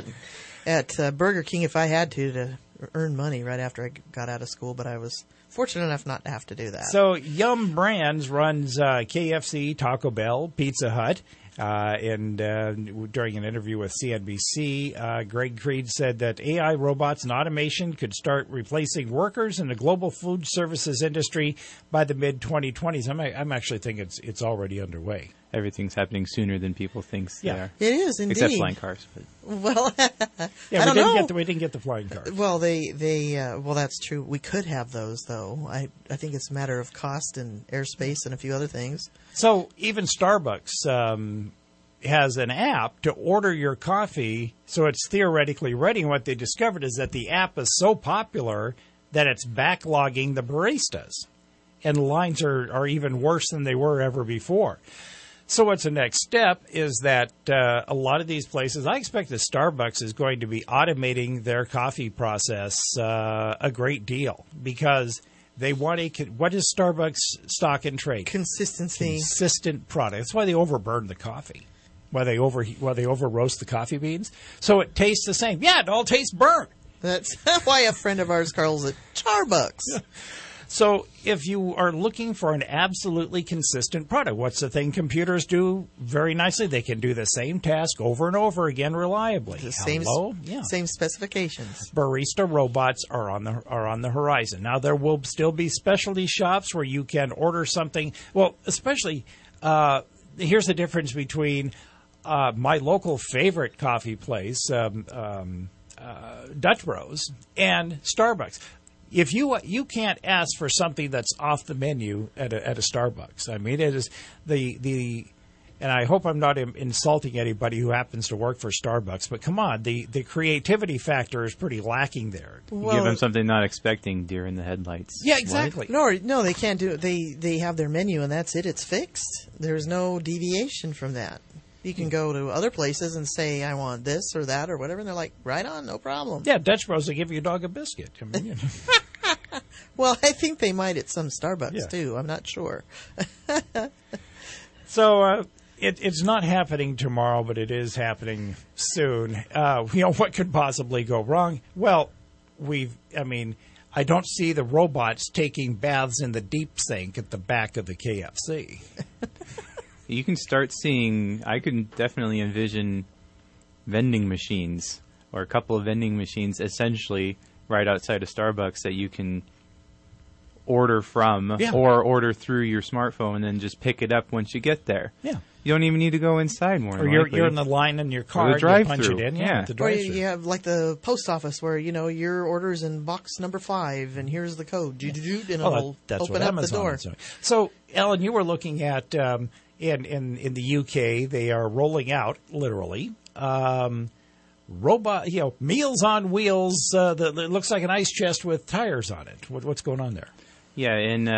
at Burger King if I had to earn money right after I got out of school, but I was fortunate enough not to have to do that. So Yum Brands runs KFC, Taco Bell, Pizza Hut. And during an interview with CNBC, Greg Creed said that AI robots and automation could start replacing workers in the global food services industry by the mid-2020s. I'm actually thinking it's already underway. Everything's happening sooner than people think they are. It is, indeed. Except flying cars. But. Well, yeah, I don't know. We didn't get the flying cars. Well, well, that's true. We could have those, though. I think it's a matter of cost and airspace and a few other things. So even Starbucks has an app to order your coffee, so it's theoretically ready. And what they discovered is that the app is so popular that it's backlogging the baristas. And the lines are even worse than they were ever before. So what's the next step is that a lot of these places, I expect that Starbucks is going to be automating their coffee process a great deal because they want what is Starbucks stock and trade? Consistency. Consistent product. That's why they overburn the coffee. Why they over roast the coffee beans. So it tastes the same. Yeah, it all tastes burnt. That's why a friend of ours calls it Charbucks. So if you are looking for an absolutely consistent product, what's the thing computers do very nicely? They can do the same task over and over again reliably. The same specifications. Barista robots are on the horizon. Now there will still be specialty shops where you can order something. Well, especially here's the difference between my local favorite coffee place, Dutch Bros, and Starbucks. If you can't ask for something that's off the menu at a Starbucks. I mean, it is and I hope I'm not insulting anybody who happens to work for Starbucks, but come on, the creativity factor is pretty lacking there. You give them something not expecting, deer in the headlights. Yeah, exactly. No, they can't do it. They have their menu and that's it. It's fixed. There's no deviation from that. You can go to other places and say, I want this or that or whatever, and they're like, right on, no problem. Yeah, Dutch Bros, they give you a dog a biscuit. I mean, well, I think they might at some Starbucks, too. I'm not sure. So it's not happening tomorrow, but it is happening soon. What could possibly go wrong? Well, I don't see the robots taking baths in the deep sink at the back of the KFC. You can start seeing, I can definitely envision vending machines or a couple of vending machines essentially right outside of Starbucks that you can order from or order through your smartphone and then just pick it up once you get there. Yeah. You don't even need to go inside more. Or you're in the line in your car, you punch it in. Yeah. Or you have like the post office where, your order's in box number 5 and here's the code. And it'll open up the door. So, Ellen, you were looking at... In the UK, they are rolling out, literally, robot, Meals on Wheels that looks like an ice chest with tires on it. What's going on there? Yeah,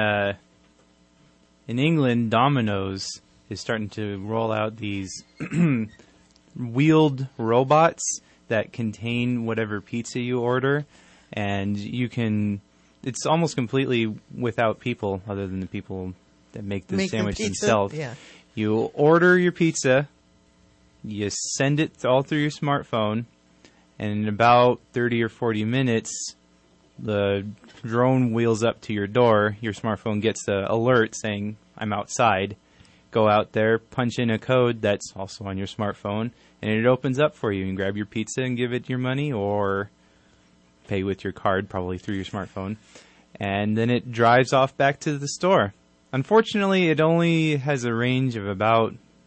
in England, Domino's is starting to roll out these wheeled robots that contain whatever pizza you order, and it's almost completely without people other than the people that make the sandwich themselves. Yeah. You order your pizza, you send it all through your smartphone, and in about 30 or 40 minutes, the drone wheels up to your door. Your smartphone gets an alert saying, I'm outside. Go out there, punch in a code that's also on your smartphone, and it opens up for you. You can grab your pizza and give it your money, or pay with your card, probably through your smartphone. And then it drives off back to the store. Unfortunately, it only has a range of about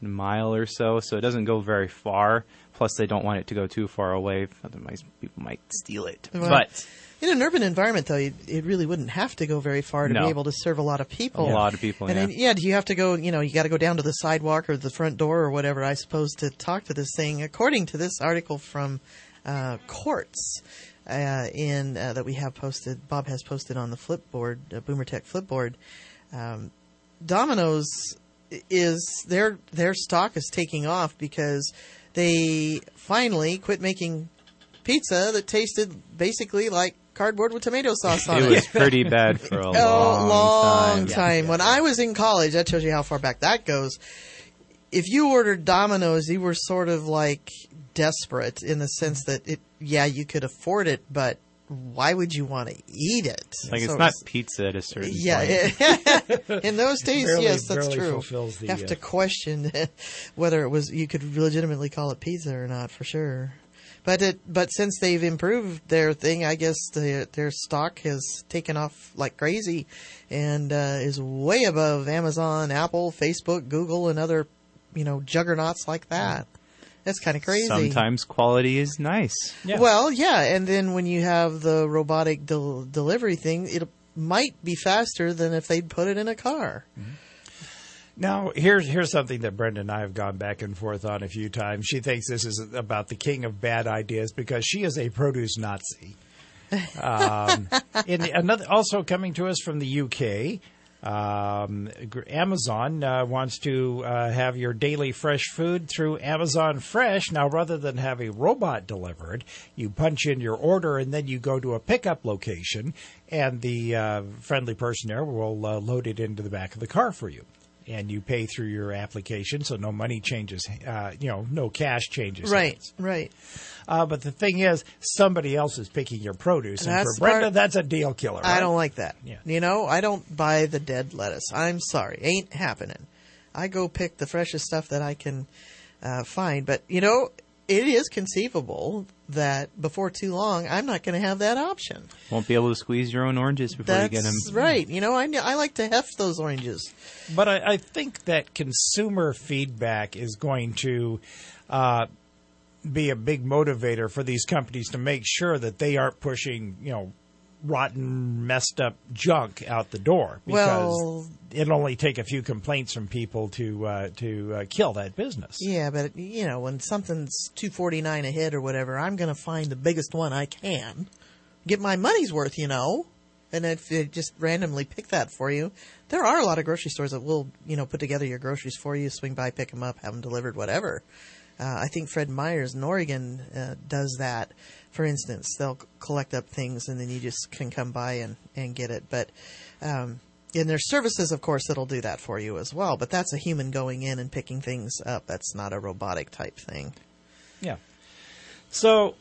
mile or so it doesn't go very far. Plus, they don't want it to go too far away, otherwise people might steal it. Well, but in an urban environment, though, it really wouldn't have to go very far to No. be able to serve a lot of people. a lot of people, And yeah. then, do you have to go, you got to go down to the sidewalk or the front door or whatever, I suppose, to talk to this thing. According to this article from Quartz that we have posted, Bob has posted on the Flipboard, BoomerTech Flipboard, Domino's their stock is taking off because they finally quit making pizza that tasted basically like cardboard with tomato sauce on it. It was pretty bad for a long time. When I was in college, that tells you how far back that goes. If you ordered Domino's, you were sort of like desperate in the sense that you could afford it, but why would you want to eat it? Like, So it's not pizza at a certain point. Yeah, in those days, Barely- yes, that's barely true. fulfills the, You have to question whether you could legitimately call it pizza or not, for sure. But since they've improved their thing, I guess their stock has taken off like crazy, and is way above Amazon, Apple, Facebook, Google, and other juggernauts like that. That's kind of crazy. Sometimes quality is nice. Yeah. Well, yeah, and then when you have the robotic delivery thing, it might be faster than if they'd put it in a car. Now, here's something that Brenda and I have gone back and forth on a few times. She thinks this is about the king of bad ideas because she is a produce Nazi. Also coming to us from the UK, Amazon wants to have your daily fresh food through Amazon Fresh. Now, rather than have a robot delivered, you punch in your order and then you go to a pickup location, and the friendly person there will load it into the back of the car for you. And you pay through your application, so no money changes, no cash changes. Right, hands. right. But the thing is, somebody else is picking your produce. And That's for Brenda, part- that's a deal killer. Right? I don't like that. Yeah. I don't buy the dead lettuce. I'm sorry. Ain't happening. I go pick the freshest stuff that I can find. But, it is conceivable that before too long, I'm not going to have that option. Won't be able to squeeze your own oranges before you get them. That's right. I like to heft those oranges. But I think that consumer feedback is going to be a big motivator for these companies to make sure that they aren't pushing, rotten, messed up junk out the door, because it'll only take a few complaints from people to kill that business. Yeah, but when something's $2.49 a hit or whatever, I'm going to find the biggest one I can, get my money's worth, And if they just randomly pick that for you, there are a lot of grocery stores that will, put together your groceries for you, swing by, pick them up, have them delivered, whatever. I think Fred Meyer's in Oregon does that. For instance, they'll collect up things and then you just can come by and get it. But and there's services, of course, that'll do that for you as well. But that's a human going in and picking things up. That's not a robotic type thing. Yeah. So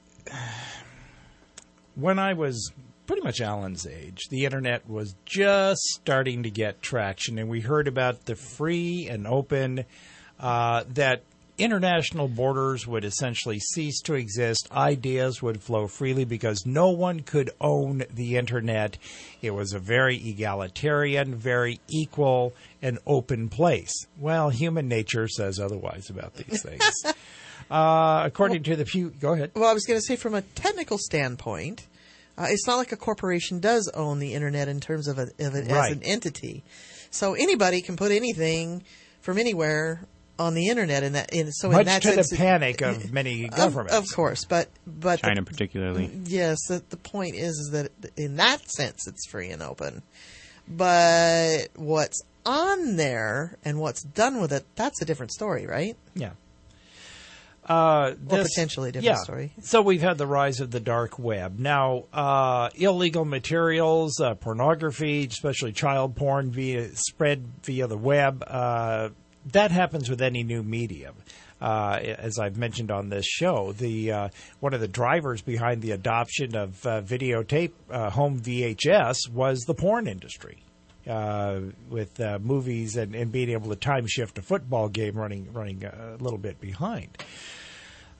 when I was pretty much Alan's age, the internet was just starting to get traction, and we heard about the free and open, that international borders would essentially cease to exist. Ideas would flow freely because no one could own the internet. It was a very egalitarian, very equal, and open place. Well, human nature says otherwise about these things. According to the Pew... Go ahead. Well, I was going to say, from a technical standpoint, it's not like a corporation does own the internet in terms of it as an entity. So anybody can put anything from anywhere on the internet, and so much in that to sense, the panic of many governments, of course, but China particularly. Yes, the point is that in that sense it's free and open, but what's on there and what's done with it—that's a different story, right? Yeah. Or potentially a different story. So we've had the rise of the dark web. Now, illegal materials, pornography, especially child porn, spread via the web. That happens with any new medium. As I've mentioned on this show, one of the drivers behind the adoption of videotape, home VHS, was the porn industry. With movies and being able to time shift a football game running a little bit behind.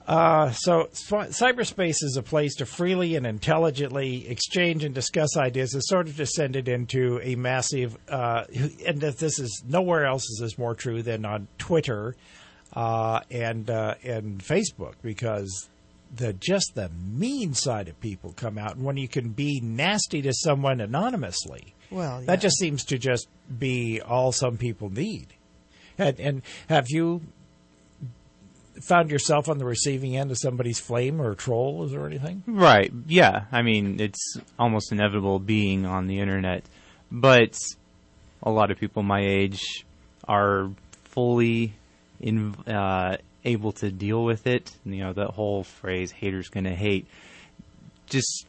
So cyberspace is a place to freely and intelligently exchange and discuss ideas. It's sort of descended into a massive, and that this is nowhere else is this more true than on Twitter and Facebook, because the mean side of people come out, and when you can be nasty to someone anonymously, that just seems to just be all some people need. And have you found yourself on the receiving end of somebody's flame or trolls or anything? Right, yeah. I mean, it's almost inevitable being on the internet. But a lot of people my age are fully able to deal with it. You know, that whole phrase, haters gonna hate, just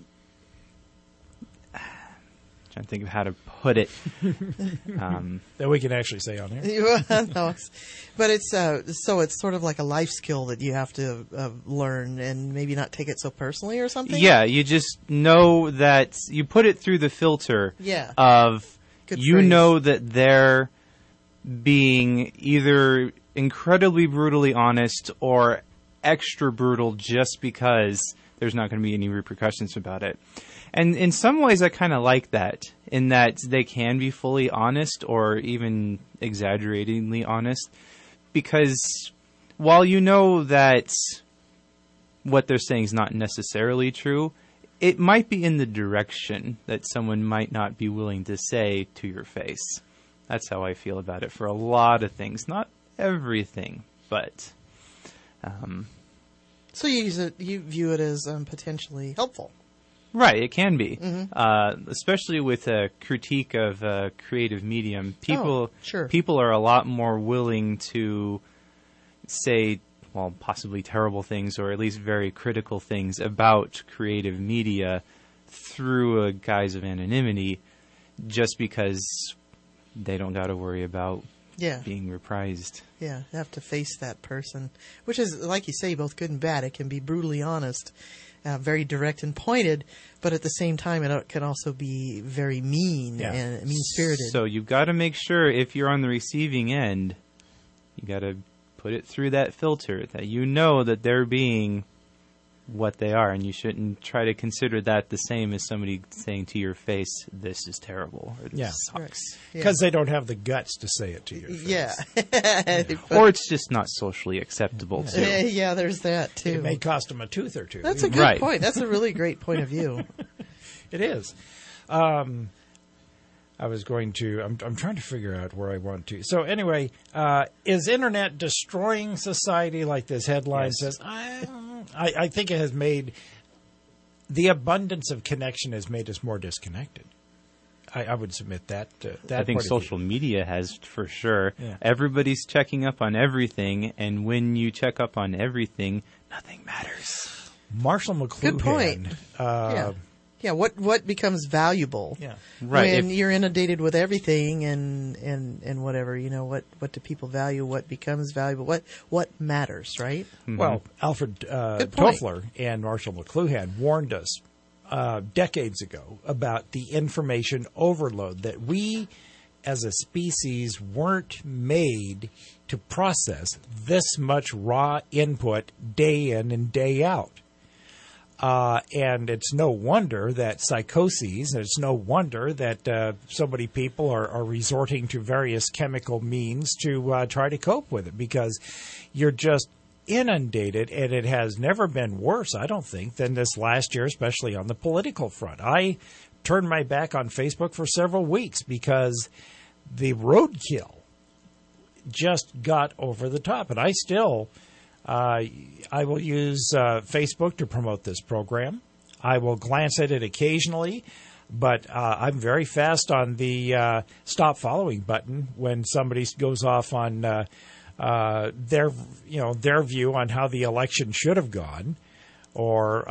trying to think of how to put it. That we can actually say on here. No, but it's so it's sort of like a life skill that you have to learn and maybe not take it so personally or something. Yeah, you just know that you put it through the filter of Good you phrase. know that they're being either incredibly brutally honest or extra brutal just because there's not going to be any repercussions about it. And in some ways, I kind of like that, in that they can be fully honest or even exaggeratingly honest, because while you know that what they're saying is not necessarily true, it might be in the direction that someone might not be willing to say to your face. That's how I feel about it for a lot of things. Not everything, but... So you view it as potentially helpful. Right, it can be. Especially with a critique of a creative medium. People are a lot more willing to say, well, possibly terrible things, or at least very critical things about creative media through a guise of anonymity, just because they don't got to worry about being reprised. Yeah, you have to face that person, which is, like you say, both good and bad. It can be brutally honest, very direct and pointed, but at the same time, it can also be very mean and mean-spirited. So you've got to make sure, if you're on the receiving end, you got to put it through that filter, that you know that they're being what they are, and you shouldn't try to consider that the same as somebody saying to your face, this is terrible, or this sucks. Because they don't have the guts to say it to your face. Or it's just not socially acceptable, too. Yeah, there's that, too. It may cost them a tooth or two. That's a good point. That's a really great point of view. It is. I was going to... I'm trying to figure out where I want to. So anyway, is internet destroying society, like this headline says? I think it has made... The abundance of connection has made us more disconnected. I would submit that. I think social media has, for sure. Yeah. Everybody's checking up on everything, and when you check up on everything, nothing matters. Marshall McLuhan. Good point. Yeah, what becomes valuable? Yeah, right. When you're inundated with everything and whatever, you know, what do people value? What becomes valuable? What matters, right? Mm-hmm. Well, Alfred Toffler and Marshall McLuhan warned us decades ago about the information overload, that we as a species weren't made to process this much raw input day in and day out. And it's no wonder that psychoses, it's no wonder that so many people are resorting to various chemical means to try to cope with it, because you're just inundated, and it has never been worse, I don't think, than this last year, especially on the political front. I turned my back on Facebook for several weeks because the roadkill just got over the top, and I still... I will use Facebook to promote this program. I will glance at it occasionally, but I'm very fast on the stop following button when somebody goes off on their view on how the election should have gone, or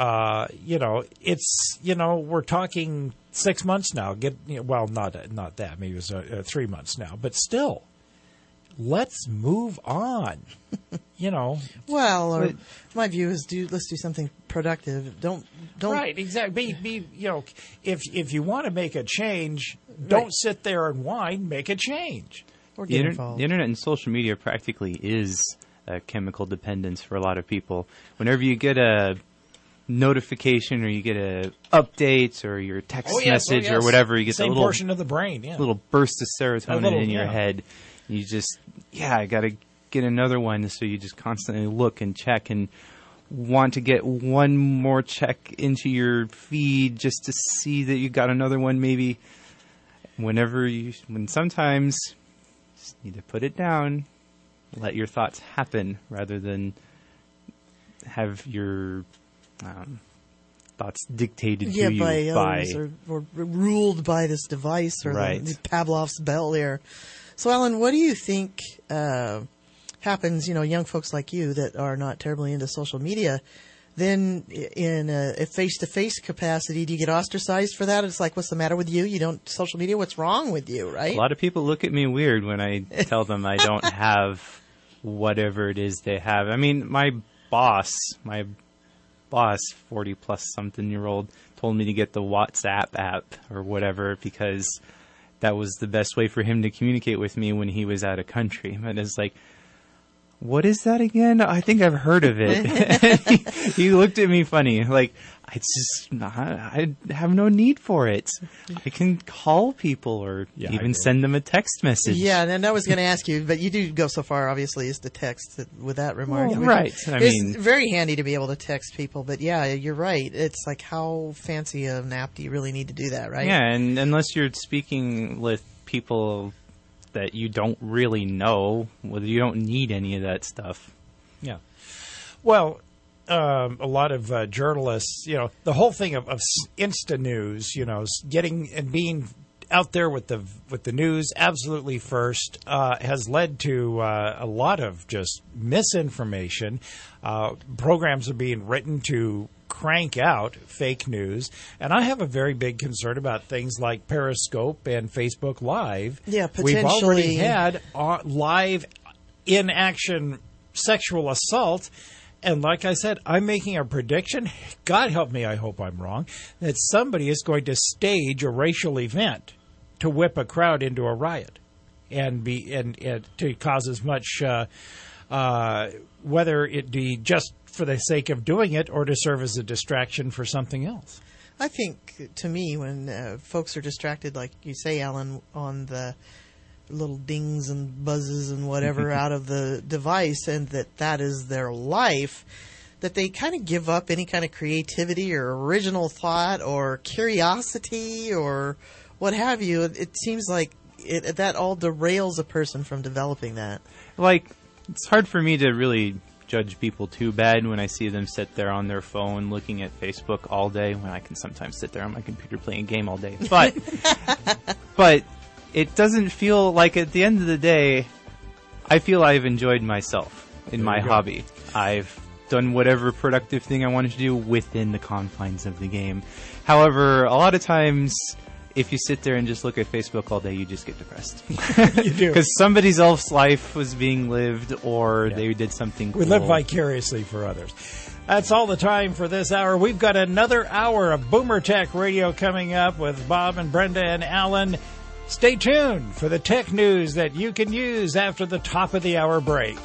we're talking 6 months now. Not that, maybe it was 3 months now, but still. Let's move on. Well, my view is let's do something productive. Don't. Right, exactly. If you want to make a change, don't sit there and whine. Make a change. Or get involved. The internet and social media practically is a chemical dependence for a lot of people. Whenever you get a notification or you get a update or your text message or whatever, you get same a little portion of the brain, little burst of serotonin in your head. You just, I got to get another one. So you just constantly look and check and want to get one more check into your feed just to see that you got another one. Maybe when sometimes you just need to put it down, let your thoughts happen rather than have your thoughts dictated to you by others or ruled by this device or the Pavlov's bell there. So, Alan, what do you think happens, young folks like you that are not terribly into social media, then in a face-to-face capacity, do you get ostracized for that? It's like, what's the matter with you? You don't social media? What's wrong with you, right? A lot of people look at me weird when I tell them I don't have whatever it is they have. I mean, my boss, 40-plus something-year-old, told me to get the WhatsApp app or whatever because that was the best way for him to communicate with me when he was out of country. And it's like, what is that again? I think I've heard of it. He looked at me funny, like, I have no need for it. I can call people or even send them a text message. Yeah, and I was going to ask you, but you do go so far, obviously, as to text with that remark. Well, right. It's very handy to be able to text people, but yeah, you're right. It's like, how fancy of an app do you really need to do that, right? Yeah, and unless you're speaking with people that you don't really know, whether you don't need any of that stuff. Yeah. Well, a lot of journalists, the whole thing of Insta news, getting and being out there with the news absolutely first has led to a lot of just misinformation. Programs are being written to crank out fake news, and I have a very big concern about things like Periscope and Facebook Live. Yeah, potentially. We've already had live in-action sexual assault, and like I said, I'm making a prediction, God help me, I hope I'm wrong, that somebody is going to stage a racial event to whip a crowd into a riot and to cause as much, whether it be just for the sake of doing it or to serve as a distraction for something else. I think, to me, when folks are distracted, like you say, Alan, on the little dings and buzzes and whatever out of the device, and that is their life, that they kind of give up any kind of creativity or original thought or curiosity or what have you. It seems like that all derails a person from developing that. Like, it's hard for me to really judge people too bad when I see them sit there on their phone looking at Facebook all day, when I can sometimes sit there on my computer playing a game all day. But it doesn't feel like, at the end of the day, I feel I've enjoyed myself in my hobby. I've done whatever productive thing I wanted to do within the confines of the game. However, a lot of times, if you sit there and just look at Facebook all day, you just get depressed. You do. Because somebody else's life was being lived, or they did something cool. We live vicariously for others. That's all the time for this hour. We've got another hour of Boomer Tech Radio coming up with Bob and Brenda and Alan. Stay tuned for the tech news that you can use after the top of the hour break.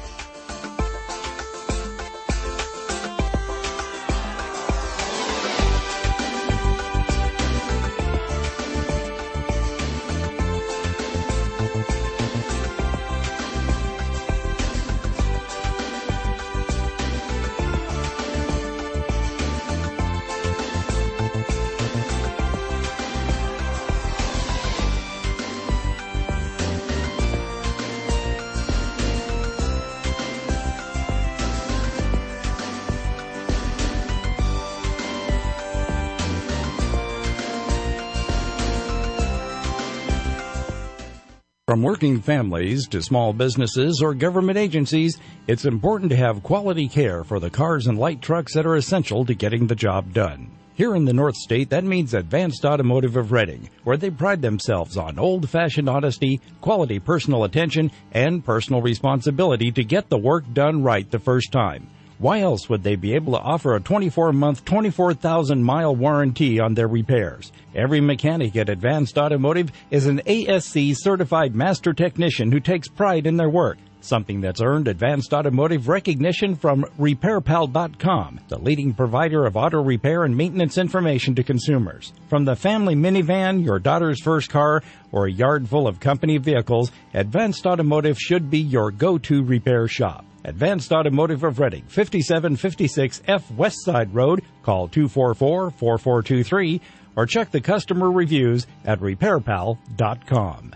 From working families to small businesses or government agencies, it's important to have quality care for the cars and light trucks that are essential to getting the job done. Here in the North State, that means Advanced Automotive of Reading, where they pride themselves on old-fashioned honesty, quality personal attention, and personal responsibility to get the work done right the first time. Why else would they be able to offer a 24-month, 24,000-mile warranty on their repairs? Every mechanic at Advanced Automotive is an ASC-certified master technician who takes pride in their work. something that's earned advanced automotive recognition from RepairPal.com, the leading provider of auto repair and maintenance information to consumers. From the family minivan, your daughter's first car, or a yard full of company vehicles, Advanced Automotive should be your go-to repair shop. Advanced Automotive of Reading, 5756 F West Side Road. Call 244-4423 or check the customer reviews at RepairPal.com.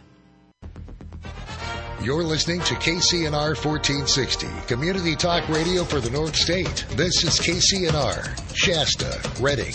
You're listening to KCNR 1460, Community Talk Radio for the North State. This is KCNR, Shasta, Reading.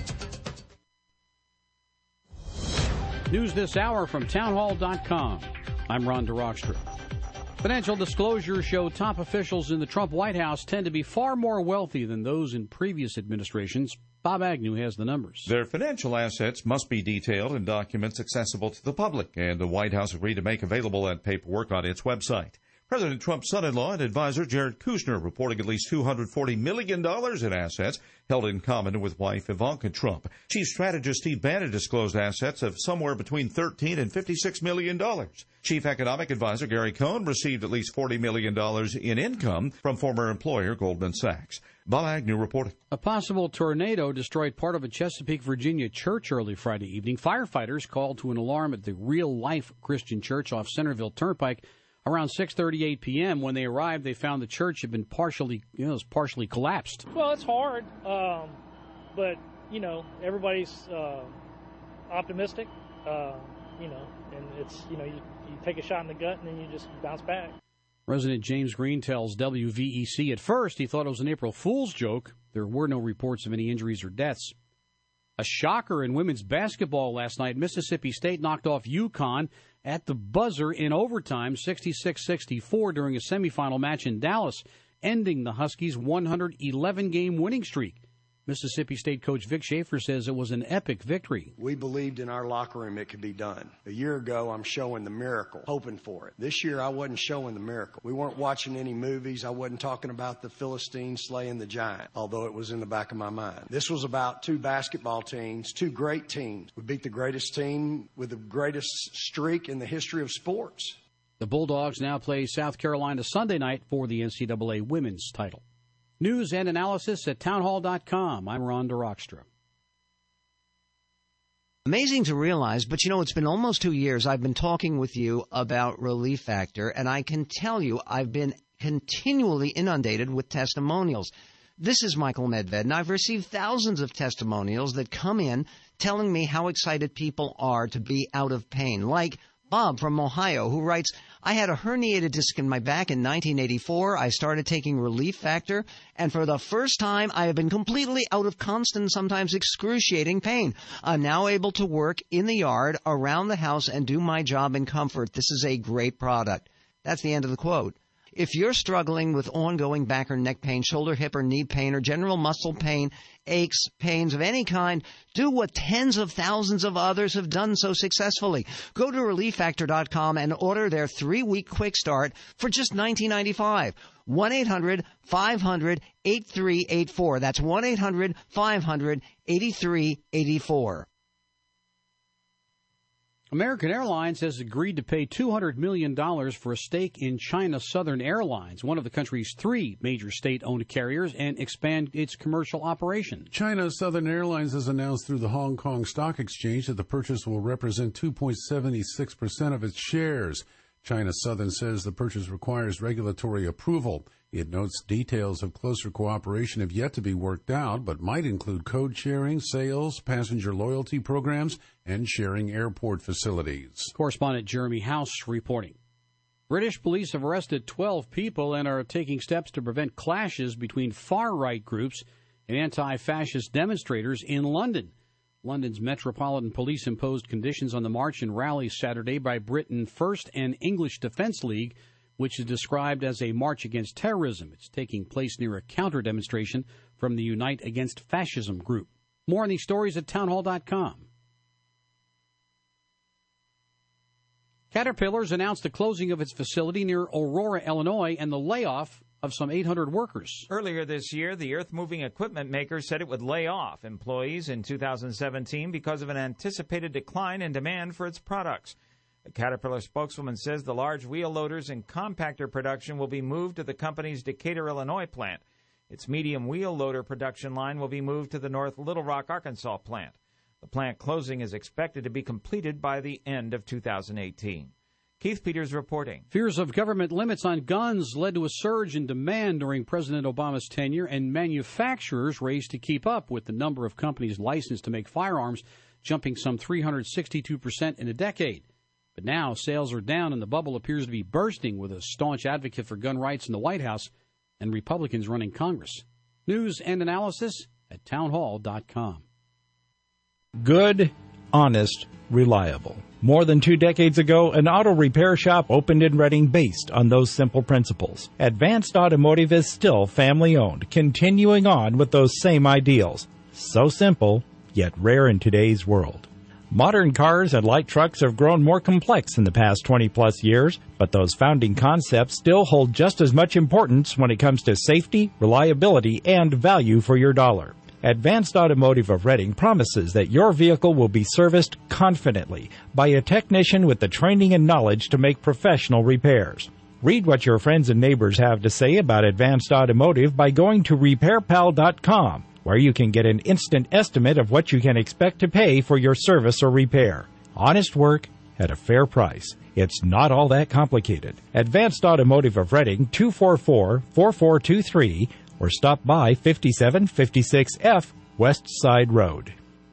News this hour from townhall.com. I'm Ron DeRockstra. Financial disclosures show top officials in the Trump White House tend to be far more wealthy than those in previous administrations. Bob Agnew has the numbers. Their financial assets must be detailed in documents accessible to the public, and the White House agreed to make available that paperwork on its website. President Trump's son-in-law and advisor Jared Kushner reporting at least $240 million in assets held in common with wife Ivanka Trump. Chief strategist Steve Bannon disclosed assets of somewhere between $13 and $56 million. Chief economic advisor Gary Cohn received at least $40 million in income from former employer Goldman Sachs. Bob Agnew reporting. A possible tornado destroyed part of a Chesapeake, Virginia church early Friday evening. Firefighters called to an alarm at the Real Life Christian Church off Centerville Turnpike around 6:38 p.m. When they arrived, they found the church had been partially collapsed. Well, it's hard, but, everybody's optimistic, and it's, you take a shot in the gut and then you just bounce back. Resident James Green tells WVEC at first he thought it was an April Fool's joke. There were no reports of any injuries or deaths. A shocker in women's basketball last night. Mississippi State knocked off UConn at the buzzer in overtime, 66-64 during a semifinal match in Dallas, ending the Huskies' 111-game winning streak. Mississippi State coach Vic Schaefer says it was an epic victory. We believed in our locker room it could be done. A year ago, I'm showing the miracle, hoping for it. This year, I wasn't showing the miracle. We weren't watching any movies. I wasn't talking about the Philistines slaying the giant, although it was in the back of my mind. This was about two basketball teams, two great teams. We beat the greatest team with the greatest streak in the history of sports. The Bulldogs now play South Carolina Sunday night for the NCAA women's title. News and analysis at townhall.com. I'm Ron DeRockstra. Amazing to realize, but it's been almost 2 years I've been talking with you about Relief Factor, and I can tell you I've been continually inundated with testimonials. This is Michael Medved, and I've received thousands of testimonials that come in telling me how excited people are to be out of pain, like Bob from Ohio, who writes, I had a herniated disc in my back in 1984. I started taking Relief Factor, and for the first time, I have been completely out of constant, sometimes excruciating pain. I'm now able to work in the yard, around the house, and do my job in comfort. This is a great product. That's the end of the quote. If you're struggling with ongoing back or neck pain, shoulder, hip, or knee pain, or general muscle pain, aches, pains of any kind, do what tens of thousands of others have done so successfully. Go to ReliefFactor.com and order their 3-week quick start for just $19.95. 1-800-500-8384. That's 1-800-500-8384. American Airlines has agreed to pay $200 million for a stake in China Southern Airlines, one of the country's 3 major state-owned carriers, and expand its commercial operation. China Southern Airlines has announced through the Hong Kong Stock Exchange that the purchase will represent 2.76% of its shares. China Southern says the purchase requires regulatory approval. It notes details of closer cooperation have yet to be worked out, but might include code sharing, sales, passenger loyalty programs, and sharing airport facilities. Correspondent Jeremy House reporting. British police have arrested 12 people and are taking steps to prevent clashes between far-right groups and anti-fascist demonstrators in London. London's Metropolitan Police imposed conditions on the march and rally Saturday by Britain First and English Defence League, which is described as a march against terrorism. It's taking place near a counter-demonstration from the Unite Against Fascism group. More on these stories at townhall.com. Caterpillar's announced the closing of its facility near Aurora, Illinois, and the layoff of some 800 workers. Earlier this year, the earth-moving equipment maker said it would lay off employees in 2017 because of an anticipated decline in demand for its products. The Caterpillar spokeswoman says the large wheel loaders and compactor production will be moved to the company's Decatur, Illinois plant. Its medium wheel loader production line will be moved to the North Little Rock, Arkansas plant. The plant closing is expected to be completed by the end of 2018. Keith Peters reporting. Fears of government limits on guns led to a surge in demand during President Obama's tenure, and manufacturers raced to keep up, with the number of companies licensed to make firearms jumping some 362% in a decade. But now sales are down and the bubble appears to be bursting, with a staunch advocate for gun rights in the White House and Republicans running Congress. News and analysis at townhall.com. Good, honest, reliable. More than 2 decades ago, an auto repair shop opened in Reading based on those simple principles. Advanced Automotive is still family-owned, continuing on with those same ideals. So simple, yet rare in today's world. Modern cars and light trucks have grown more complex in the past 20-plus years, but those founding concepts still hold just as much importance when it comes to safety, reliability, and value for your dollar. Advanced Automotive of Reading promises that your vehicle will be serviced confidently by a technician with the training and knowledge to make professional repairs. Read what your friends and neighbors have to say about Advanced Automotive by going to RepairPal.com, where you can get an instant estimate of what you can expect to pay for your service or repair. Honest work at a fair price. It's not all that complicated. Advanced Automotive of Reading, 244-4423, or stop by 5756F West Side Road.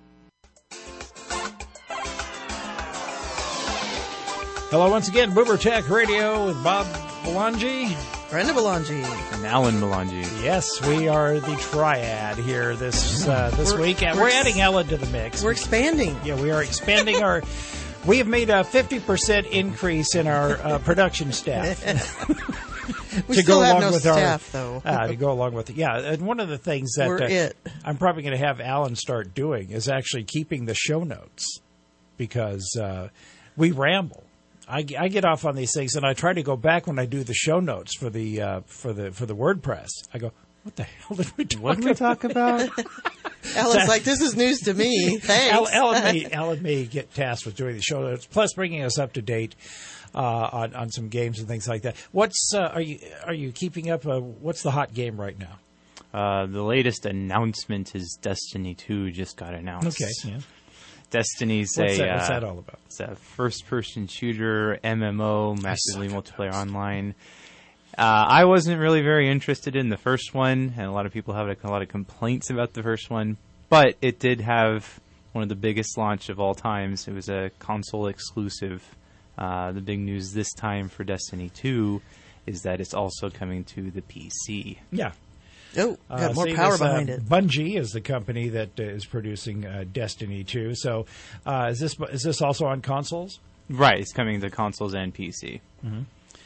Hello once again, Boomer Tech Radio with Bob Belangi. Brenda Belangi. And Alan Belangi. Yes, we are the triad here this week. We're adding Ellen to the mix. We're expanding. Yeah, we are expanding our... We have made a 50% increase in our production staff. We still have no staff, though. To go along with it. Yeah, and one of the things that I'm probably going to have Alan start doing is actually keeping the show notes, because we ramble. I get off on these things, and I try to go back when I do the show notes for the WordPress. I go, what the hell did we talk about? Alan's like, this is news to me. Thanks. Alan may get tasked with doing the show notes, plus bringing us up to date on some games and things like that. What's are you keeping up? What's the hot game right now? The latest announcement is Destiny 2 just got announced. Okay, yeah. Destiny's what's that all about? It's a first-person shooter, MMO, massively multiplayer online. I wasn't really very interested in the first one, and a lot of people have a lot of complaints about the first one, but it did have one of the biggest launch of all times. It was a console exclusive. The big news this time for Destiny 2 is that it's also coming to the PC. Yeah. Oh, got more power behind it. Bungie is the company that is producing Destiny 2. So is this also on consoles? Right, it's coming to consoles and PC. Mm-hmm.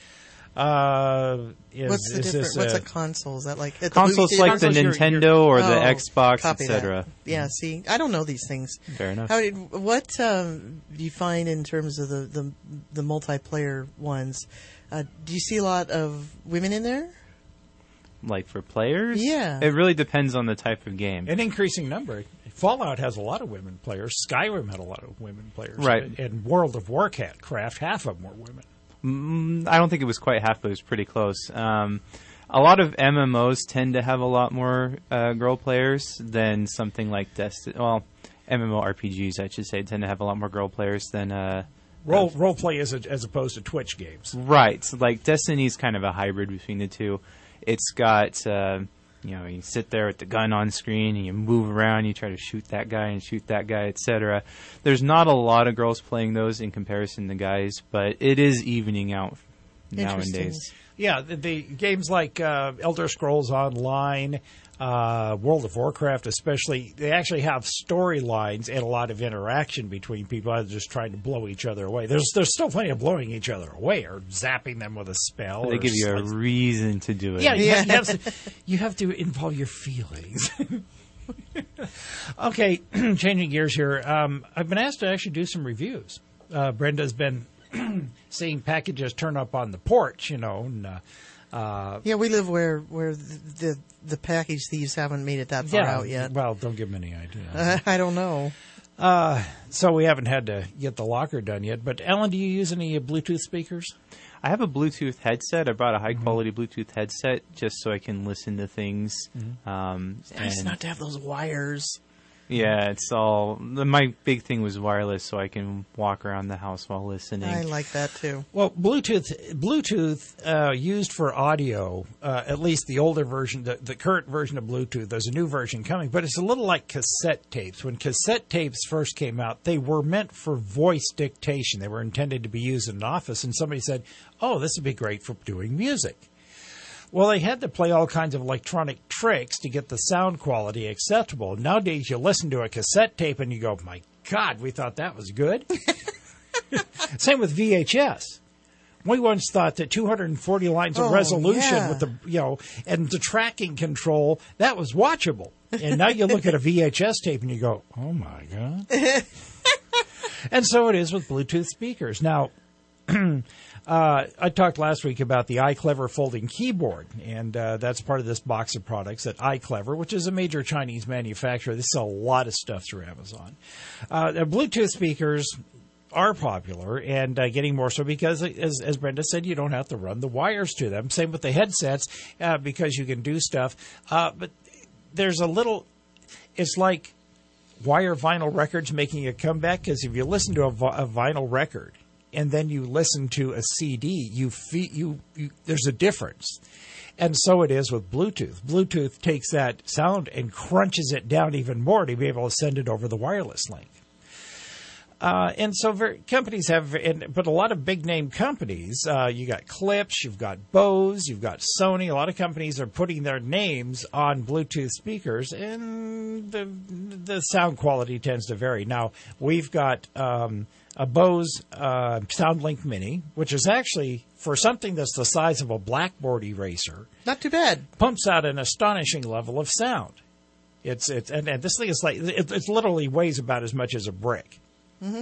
What's the difference? What's a console? Is that like at consoles the like the Nintendo or the Xbox, etc.? Yeah, see, I don't know these things. Fair enough. What do you find in terms of the multiplayer ones? Do you see a lot of women in there? Like for players? Yeah. It really depends on the type of game. An increasing number. Fallout has a lot of women players. Skyrim had a lot of women players. Right. And World of Warcraft, half of them were women. I don't think it was quite half, but it was pretty close. A lot of MMOs tend to have a lot more girl players than something like Destiny. Well, MMORPGs, I should say, tend to have a lot more girl players than role play as opposed to Twitch games. Right. So, like, Destiny's kind of a hybrid between the two. It's got you sit there with the gun on screen and you move around, you try to shoot that guy and shoot that guy, etc. There's not a lot of girls playing those in comparison to guys, but it is evening out nowadays. Yeah, the games like Elder Scrolls Online, World of Warcraft especially, they actually have storylines and a lot of interaction between people other than just trying to blow each other away. There's still plenty of blowing each other away or zapping them with a spell. They give you a reason to do it. Yeah, you have to involve your feelings. Okay, changing gears here. I've been asked to actually do some reviews. Brenda's been seeing packages turn up on the porch, and yeah, we live where the package thieves haven't made it that far out yet. Well, don't give them any idea. I don't know. So we haven't had to get the locker done yet. But, Alan, do you use any Bluetooth speakers? I have a Bluetooth headset. I brought a high-quality Bluetooth headset just so I can listen to things. It's nice not to have those wires. Yeah, it's all... My big thing was wireless, so I can walk around the house while listening. I like that, too. Well, Bluetooth used for audio, at least the older version, the current version of Bluetooth, there's a new version coming, but it's a little like cassette tapes. When cassette tapes first came out, they were meant for voice dictation. They were intended to be used in an office, and somebody said, oh, this would be great for doing music. Well, they had to play all kinds of electronic tricks to get the sound quality acceptable. Nowadays, you listen to a cassette tape and you go, my God, we thought that was good. Same with VHS. We once thought that 240 lines of resolution with the, and the tracking control, that was watchable. And now you look at a VHS tape and you go, oh my God. And so it is with Bluetooth speakers. Now, I talked last week about the iClever folding keyboard, and that's part of this box of products that iClever, which is a major Chinese manufacturer. They sell a lot of stuff through Amazon. The Bluetooth speakers are popular and getting more so because, as Brenda said, you don't have to run the wires to them. Same with the headsets because you can do stuff. But there's a little – it's like wire vinyl records making a comeback because if you listen to a vinyl record – and then you listen to a CD, there's a difference. And so it is with Bluetooth. Bluetooth takes that sound and crunches it down even more to be able to send it over the wireless link. And so companies have, but a lot of big-name companies, you got Klipsch, you've got Bose, you've got Sony. A lot of companies are putting their names on Bluetooth speakers, and the sound quality tends to vary. Now, we've got a Bose SoundLink Mini, which is actually, for something that's the size of a blackboard eraser, not too bad. Pumps out an astonishing level of sound. And this thing is like it literally weighs about as much as a brick. Mm-hmm.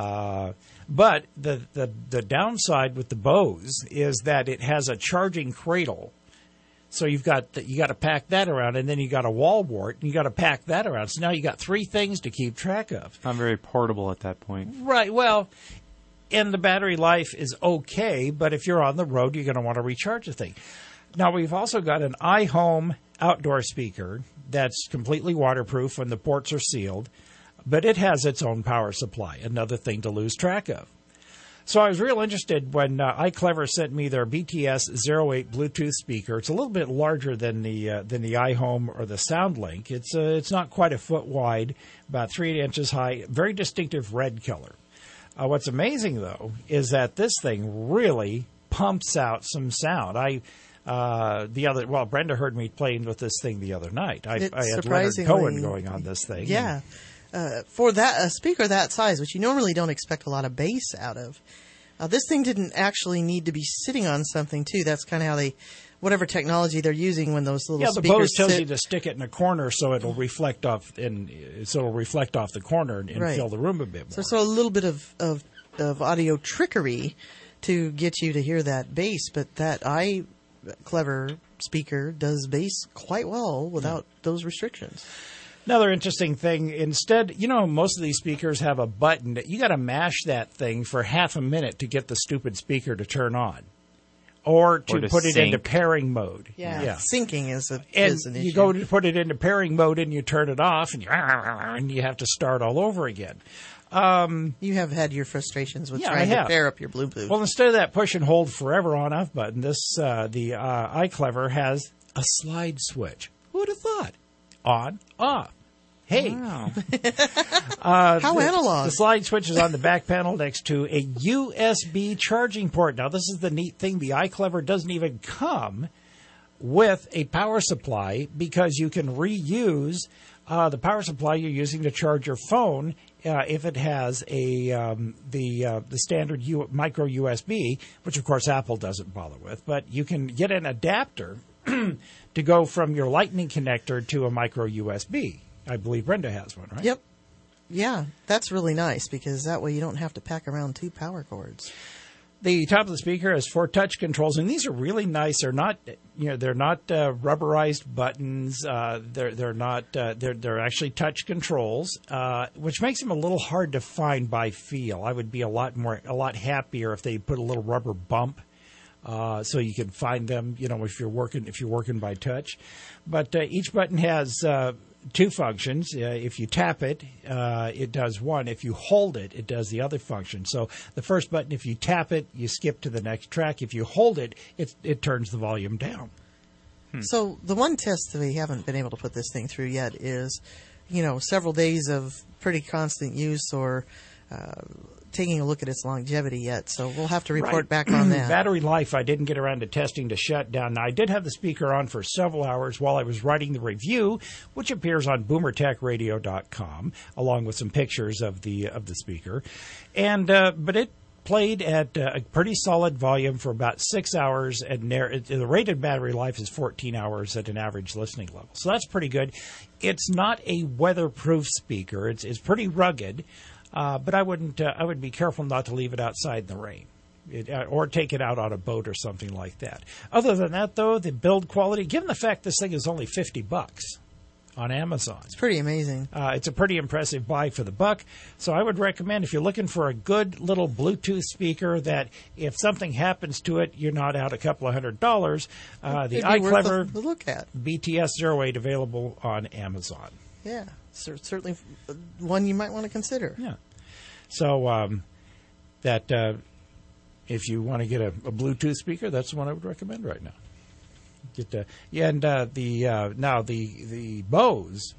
But the downside with the Bose is that it has a charging cradle. So you got to pack that around, and then you got a wall wart, and you got to pack that around. So now you got three things to keep track of. Not very portable at that point. Right. Well, and the battery life is okay, but if you're on the road, you're going to want to recharge the thing. Now, we've also got an iHome outdoor speaker that's completely waterproof when the ports are sealed, but it has its own power supply, another thing to lose track of. So I was real interested when iClever sent me their BTS-08 Bluetooth speaker. It's a little bit larger than the iHome or the SoundLink. It's not quite a foot wide, about 3 inches high, very distinctive red color. What's amazing, though, is that this thing really pumps out some sound. Brenda heard me playing with this thing the other night. I had Leonard Cohen going on this thing. Yeah. For a speaker that size, which you normally don't expect a lot of bass out of, this thing didn't actually need to be sitting on something, too. That's kind of how whatever technology they're using when those little speakers the Bose tells you to stick it in a corner so it'll reflect off the corner and right. Fill the room a bit more. So a little bit of audio trickery to get you to hear that bass, but that iClever speaker does bass quite well without those restrictions. Another interesting thing, instead, most of these speakers have a button that you got to mash that thing for half a minute to get the stupid speaker to turn on, or to put it into pairing mode. Yeah. Syncing is an issue. You go to put it into pairing mode and you turn it off, and you have to start all over again. You have had your frustrations with trying to pair up your Bluetooth. Well, instead of that push and hold forever on-off button, the iClever has a slide switch. Who would have thought? On, off. Hey. Wow. How analog. The slide switch is on the back panel next to a USB charging port. Now, this is the neat thing. The iClever doesn't even come with a power supply because you can reuse the power supply you're using to charge your phone if it has the standard micro USB, which, of course, Apple doesn't bother with. But you can get an adapter to go from your Lightning connector to a micro USB. I believe Brenda has one, right? Yep. Yeah, that's really nice because that way you don't have to pack around 2 power cords. The top of the speaker has 4 touch controls, and these are really nice. They're not, they're not rubberized buttons. They're actually touch controls, which makes them a little hard to find by feel. I would be a lot happier if they put a little rubber bump, so you can find them. If you're working by touch. But each button has 2 functions. If you tap it, it does one. If you hold it, it does the other function. So the first button, if you tap it, you skip to the next track. If you hold it, it turns the volume down. So the one test that we haven't been able to put this thing through yet is, several days of pretty constant use or taking a look at its longevity yet. So we'll have to report back on that. Battery life, I didn't get around to testing to shut down. Now, I did have the speaker on for several hours while I was writing the review, which appears on boomertechradio.com, along with some pictures of the speaker. And but it played at a pretty solid volume for about 6 hours, and the rated battery life is 14 hours at an average listening level. So that's pretty good. It's not a weatherproof speaker. It's pretty rugged. But I would be careful not to leave it outside in the rain, or take it out on a boat or something like that. Other than that, though, the build quality, given the fact this thing is only $50 on Amazon, it's pretty amazing. It's a pretty impressive buy for the buck. So I would recommend, if you're looking for a good little Bluetooth speaker that if something happens to it, you're not out a couple of $100. The iClever look at BTS 08 available on Amazon. Yeah, certainly one you might want to consider. Yeah. So if you want to get a Bluetooth speaker, that's the one I would recommend right now. The Bose.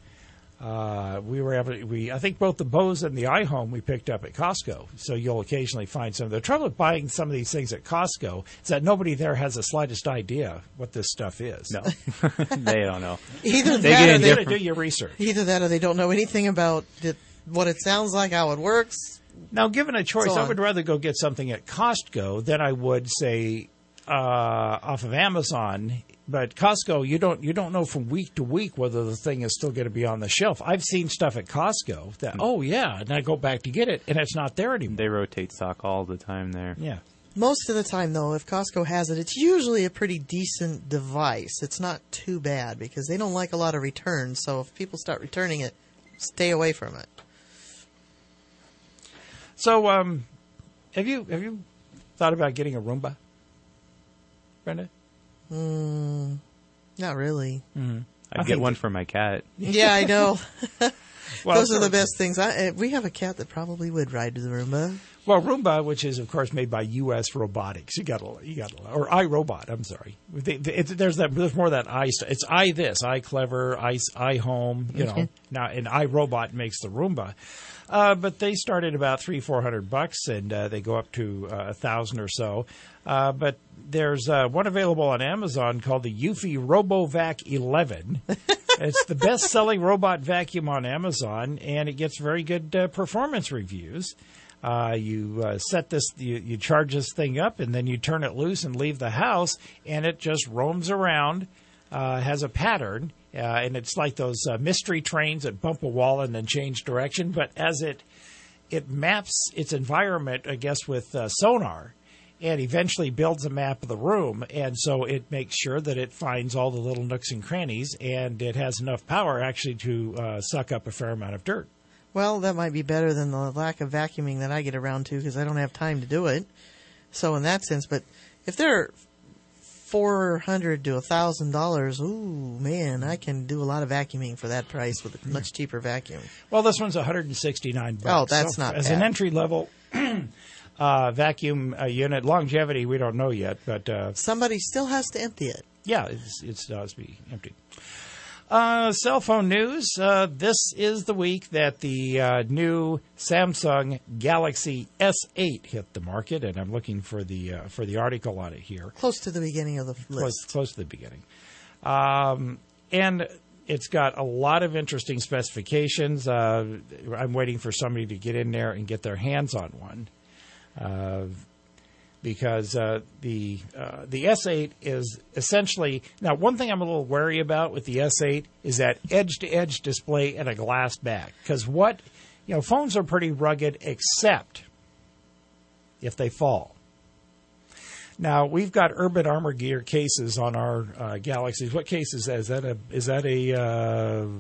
I think both the Bose and the iHome we picked up at Costco. So you'll occasionally find some. The trouble with buying some of these things at Costco is that nobody there has the slightest idea what this stuff is. No, they don't know. Either that, or they do your research. Either that, or they don't know anything about what it sounds like, how it works. Now, given a choice, I would rather go get something at Costco than I would say off of Amazon. But Costco, you don't know from week to week whether the thing is still going to be on the shelf. I've seen stuff at Costco that, and I go back to get it, and it's not there anymore. They rotate stock all the time there. Yeah. Most of the time, though, if Costco has it, it's usually a pretty decent device. It's not too bad because they don't like a lot of returns. So if people start returning it, stay away from it. So, have you thought about getting a Roomba, Brenda? Not really. Mm-hmm. I'd get one for my cat. Yeah, I know. Well, those are the best things. We have a cat that probably would ride to the Roomba. Well, Roomba, which is of course made by U.S. Robotics, you got or iRobot. I'm sorry. There's more of that I. It's iClever, iHome. Okay. Now, and iRobot makes the Roomba. But they start at about $300-400, and they go up to $1,000 or so. But there's one available on Amazon called the Eufy RoboVac 11. It's the best-selling robot vacuum on Amazon, and it gets very good performance reviews. You charge this thing up, and then you turn it loose and leave the house, and it just roams around. Has a pattern. And it's like those mystery trains that bump a wall and then change direction. But as it maps its environment, I guess, with sonar, and eventually builds a map of the room. And so it makes sure that it finds all the little nooks and crannies, and it has enough power actually to suck up a fair amount of dirt. Well, that might be better than the lack of vacuuming that I get around to because I don't have time to do it. So in that sense, but if they're $400 to $1,000, ooh, man, I can do a lot of vacuuming for that price with a much cheaper vacuum. Well, this one's $169. Oh, that's not as bad. An entry level vacuum unit. Longevity, we don't know yet, but somebody still has to empty it. Yeah, it does be empty. Cell phone news. This is the week that the new Samsung Galaxy S8 hit the market, and I'm looking for the article on it here. Close to the beginning of the list. Close to the beginning. And it's got a lot of interesting specifications. I'm waiting for somebody to get in there and get their hands on one. Because the S8 is essentially... Now, one thing I'm a little wary about with the S8 is that edge-to-edge display and a glass back. Because phones are pretty rugged except if they fall. Now, we've got Urban Armor Gear cases on our Galaxies. What case is that? Is that a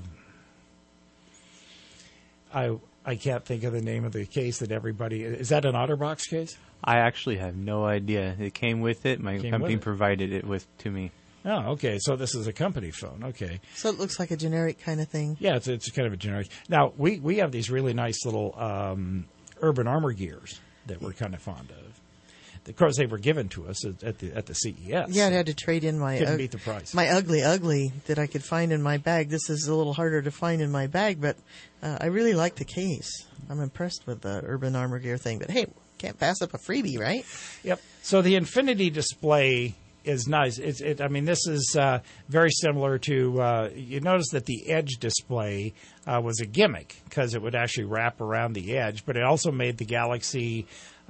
I can't think of the name of the case that everybody... Is that an OtterBox case? I actually have no idea. It came with it. My company provided it to me. Oh, okay. So this is a company phone. Okay. So it looks like a generic kind of thing. Yeah, it's kind of a generic. Now, we have these really nice little Urban Armor Gears that we're kind of fond of. Of course, they were given to us at the CES. Yeah, I had to trade in my couldn't beat the price. My ugly that I could find in my bag. This is a little harder to find in my bag, but I really like the case. I'm impressed with the Urban Armor Gear thing. But hey, can't pass up a freebie, right? Yep. So the Infinity display is nice. This is very similar to. You notice that the Edge display was a gimmick because it would actually wrap around the edge, but it also made the Galaxy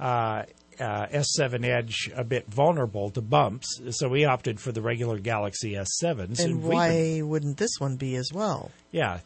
S7 Edge a bit vulnerable to bumps, so we opted for the regular Galaxy S7s. And why wouldn't this one be as well? Yeah.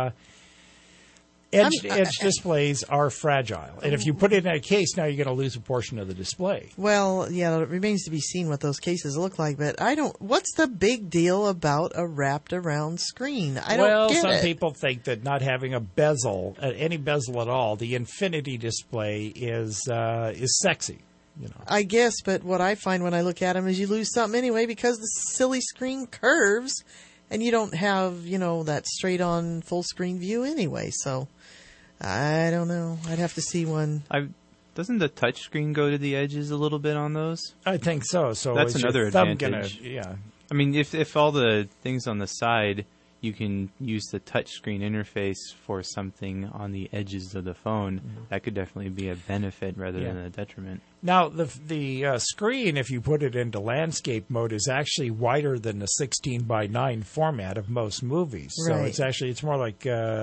Edge displays are fragile, and if you put it in a case, now you're going to lose a portion of the display. Well, yeah, it remains to be seen what those cases look like, but what's the big deal about a wrapped around screen? I don't get it. Some people think that not having a bezel, any bezel at all, the Infinity display is sexy. I guess, but what I find when I look at them is you lose something anyway because the silly screen curves, and you don't have, that straight-on full-screen view anyway. So, I don't know. I'd have to see one. Doesn't the touch screen go to the edges a little bit on those? I think so. So that's another advantage. Yeah. I mean, if all the things on the side, you can use the touch screen interface for something on the edges of the phone, that could definitely be a benefit rather than a detriment. Now, the screen, if you put it into landscape mode, is actually wider than the 16:9 format of most movies. Right. So it's more like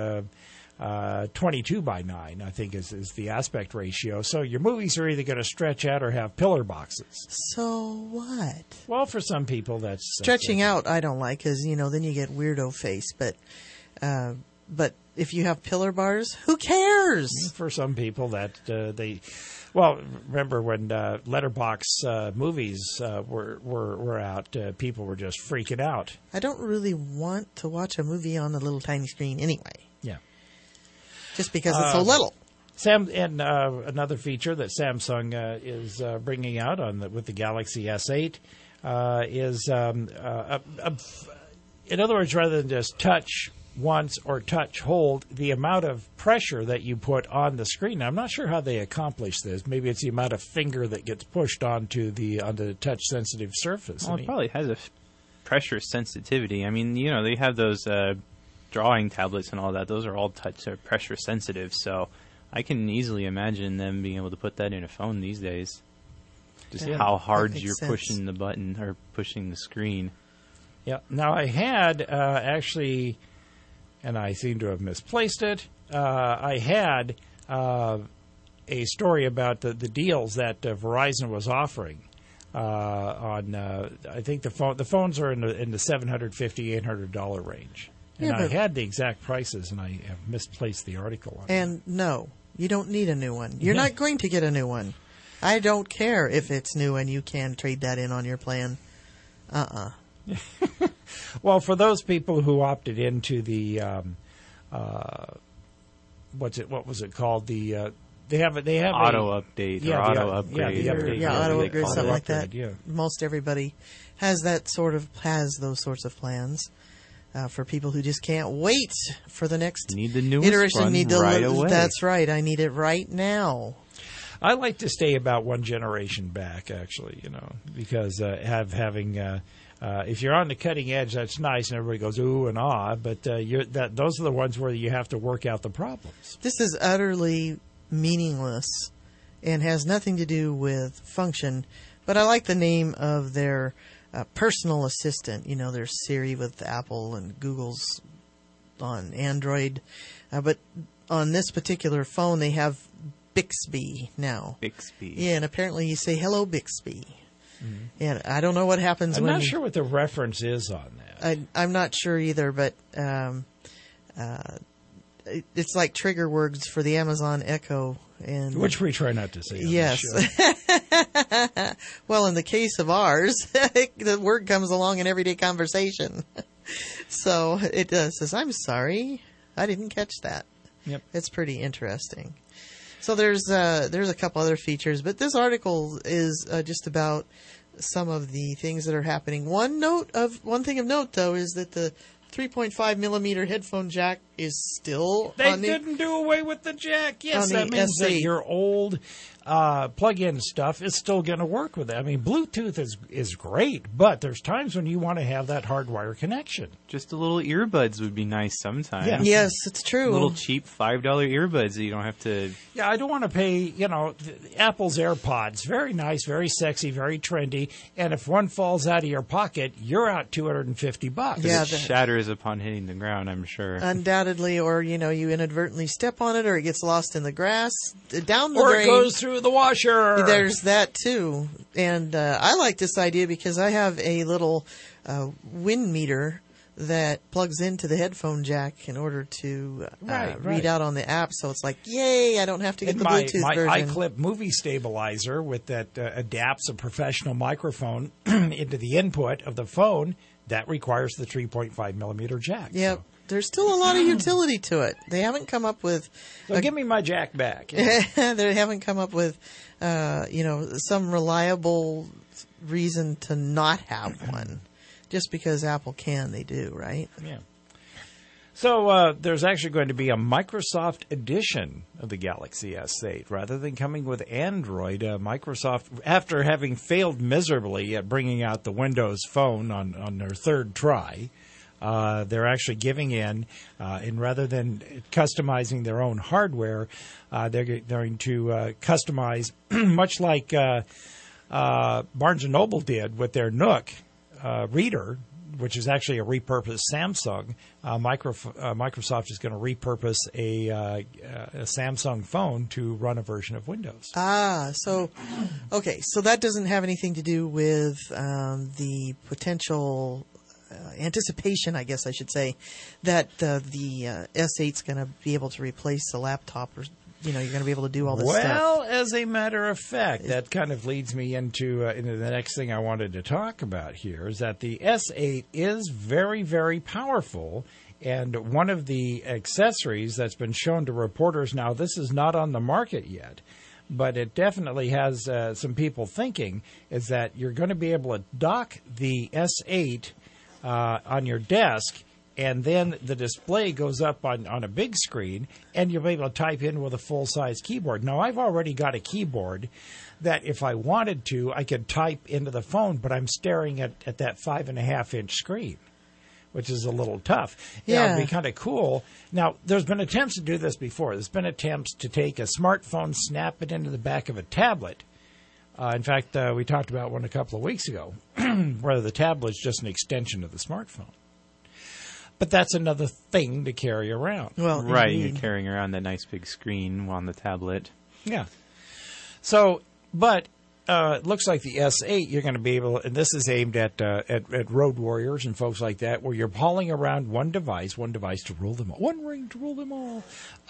22:9, I think, is the aspect ratio. So your movies are either going to stretch out or have pillar boxes. So what? Well, for some people, that's... Stretching out I don't like because, then you get weirdo face. But if you have pillar bars, who cares? For some people, that they... Well, remember when letterbox movies were out, people were just freaking out. I don't really want to watch a movie on a little tiny screen anyway. Yeah. Just because it's so little. Another feature that Samsung is bringing out with the Galaxy S8 is, in other words, rather than just touch once or touch hold, the amount of pressure that you put on the screen. Now, I'm not sure how they accomplish this. Maybe it's the amount of finger that gets pushed onto the touch sensitive surface. Well, it probably has a pressure sensitivity. I mean, they have those drawing tablets and all that. Those are all pressure sensitive, so I can easily imagine them being able to put that in a phone these days. Just how hard you're pushing the button or pushing the screen. Yeah. Now, I had actually, and I seem to have misplaced it, I had a story about the deals that Verizon was offering on, I think the phones are in the $750, $800 range. And I had the exact prices, and I have misplaced the article on it. And no, you don't need a new one. You're not going to get a new one. I don't care if it's new and you can trade that in on your plan. Well, for those people who opted into the what was it called? They have auto update or auto upgrade. Auto upgrade, something like that. Yeah. Most everybody has those sorts of plans. For people who just can't wait for the next need the newest iteration, one right away. That's right. I need it right now. I like to stay about one generation back, actually, because having if you're on the cutting edge, that's nice, and everybody goes ooh and ah. But those are the ones where you have to work out the problems. This is utterly meaningless and has nothing to do with function. But I like the name of their personal assistant. There's Siri with Apple and Google's on Android. But on this particular phone, they have Bixby now. Bixby. Yeah, and apparently you say, hello, Bixby. Mm-hmm. And I don't know what happens I'm not sure what the reference is on that. I'm not sure either, but it's like trigger words for the Amazon Echo. Which we try not to say. Yes. Well, in the case of ours, the word comes along in everyday conversation. So it says, I'm sorry, I didn't catch that. Yep. It's pretty interesting. So there's a couple other features, but this article is just about some of the things that are happening. One thing of note, though, is that the 3.5 millimeter headphone jack is still They didn't do away with the jack. Yes, that means that your old plug-in stuff is still going to work with it. I mean, Bluetooth is great, but there's times when you want to have that hardwire connection. Just a little earbuds would be nice sometimes. Yeah. Yes, it's true. Little cheap $5 earbuds that you don't have to... Yeah, I don't want to pay, Apple's AirPods. Very nice, very sexy, very trendy. And if one falls out of your pocket, you're out $250. Yeah, it shatters upon hitting the ground, I'm sure. Undoubtedly, or, you inadvertently step on it, or it gets lost in the grass, down the drain. Or it goes through the washer. There's that, too. And I like this idea because I have a little wind meter that plugs into the headphone jack in order to read out on the app. So it's like, yay, I don't have to get the Bluetooth version. My iClip movie stabilizer with that adapts a professional microphone into the input of the phone, that requires the 3.5 millimeter jack. Yep. So. There's still a lot of utility to it. They haven't come up with... So give me my jack back. They haven't come up with, some reliable reason to not have one. Just because Apple can, they do, right? Yeah. So there's actually going to be a Microsoft edition of the Galaxy S8. Rather than coming with Android, Microsoft, after having failed miserably at bringing out the Windows Phone on their third try, they're actually giving in, and rather than customizing their own hardware, they're going to customize, much like Barnes & Noble did with their Nook reader, which is actually a repurposed Samsung. Microsoft is going to repurpose a Samsung phone to run a version of Windows. So that doesn't have anything to do with the potential anticipation, I guess I should say, that the S8's going to be able to replace the laptop, or you're going to be able to do all this stuff. Well, as a matter of fact, that kind of leads me into the next thing I wanted to talk about here, is that the S8 is very, very powerful. And one of the accessories that's been shown to reporters, now this is not on the market yet, but it definitely has some people thinking, is that you're going to be able to dock the S8 on your desk, and then the display goes up on a big screen, and you'll be able to type in with a full-size keyboard. Now, I've already got a keyboard that if I wanted to, I could type into the phone, but I'm staring at that 5.5-inch screen, which is a little tough. Yeah. It would be kind of cool. Now, there's been attempts to do this before. There's been attempts to take a smartphone, snap it into the back of a tablet. In fact, we talked about one a couple of weeks ago, where the tablet is just an extension of the smartphone. But that's another thing to carry around. Well, right, you're carrying around that nice big screen on the tablet. Yeah. So, but it looks like the S8, you're going to be able, and this is aimed at road warriors and folks like that, where you're hauling around one device to rule them all, one ring to rule them all,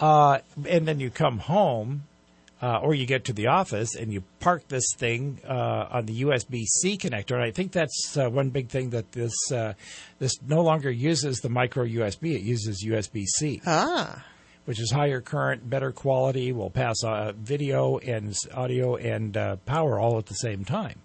and then you come home. Or you get to the office and you park this thing on the USB-C connector. And I think that's one big thing, that this no longer uses the micro USB. It uses USB-C, which is higher current, better quality, will pass video and audio and power all at the same time.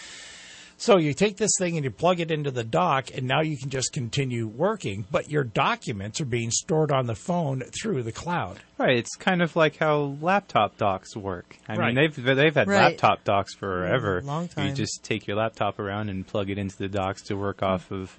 So you take this thing and you plug it into the dock, and now you can just continue working, but your documents are being stored on the phone through the cloud. Right, it's kind of like how laptop docks work. I mean, they've had laptop docks forever. Long time. You just take your laptop around and plug it into the docks to work off of,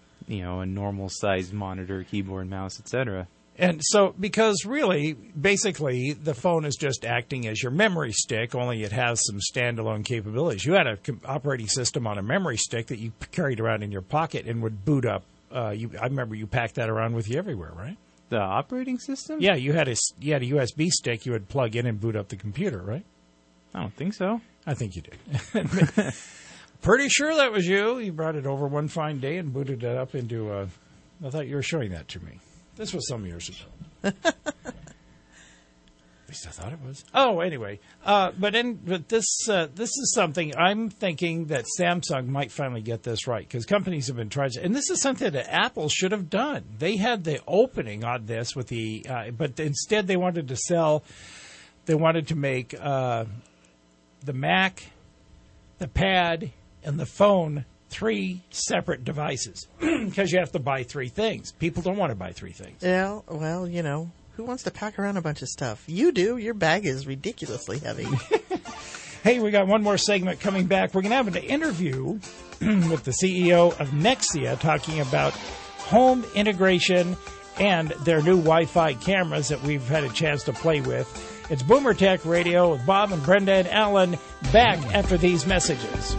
a normal-sized monitor, keyboard, mouse, etc. And so, because really, basically, the phone is just acting as your memory stick, only it has some standalone capabilities. You had an operating system on a memory stick that you carried around in your pocket and would boot up. I remember you packed that around with you everywhere, right? The operating system? Yeah, you had a USB stick you would plug in and boot up the computer, right? I don't think so. I think you did. Pretty sure that was you. You brought it over one fine day and booted it up into a... I thought you were showing that to me. This was some years ago. least I thought it was. Oh, anyway. But this is something I'm thinking that Samsung might finally get this right, because companies have been trying to. And this is something that Apple should have done. They had the opening on this with the, but instead they wanted to sell. They wanted to make the Mac, the Pad, and the phone 3 separate devices, because you have to buy 3 things. People don't want to buy 3 things. Yeah, well, who wants to pack around a bunch of stuff? You do. Your bag is ridiculously heavy. Hey, we got one more segment coming back. We're going to have an interview with the CEO of Nexia talking about home integration and their new Wi-Fi cameras that we've had a chance to play with. It's Boomer Tech Radio with Bob and Brenda and Alan, back after these messages.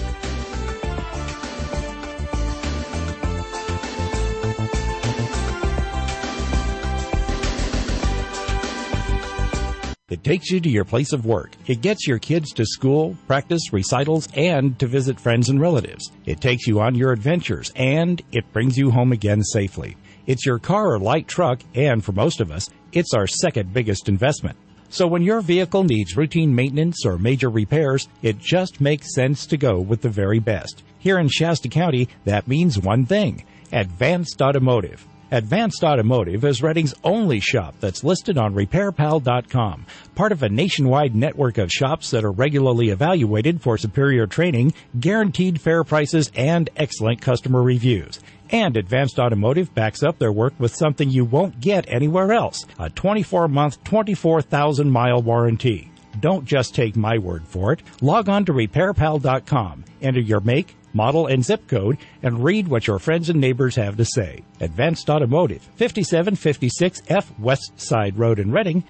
It takes you to your place of work. It gets your kids to school, practice, recitals, and to visit friends and relatives. It takes you on your adventures, and it brings you home again safely. It's your car or light truck, and for most of us, it's our second biggest investment. So when your vehicle needs routine maintenance or major repairs, it just makes sense to go with the very best. Here in Shasta County, that means one thing: Advanced Automotive. Advanced Automotive is Redding's only shop that's listed on RepairPal.com, part of a nationwide network of shops that are regularly evaluated for superior training, guaranteed fair prices, and excellent customer reviews. And Advanced Automotive backs up their work with something you won't get anywhere else: a 24-month, 24,000-mile warranty. Don't just take my word for it. Log on to RepairPal.com, enter your make, model, and zip code, and read what your friends and neighbors have to say. Advanced Automotive, 5756 F West Side Road in Redding,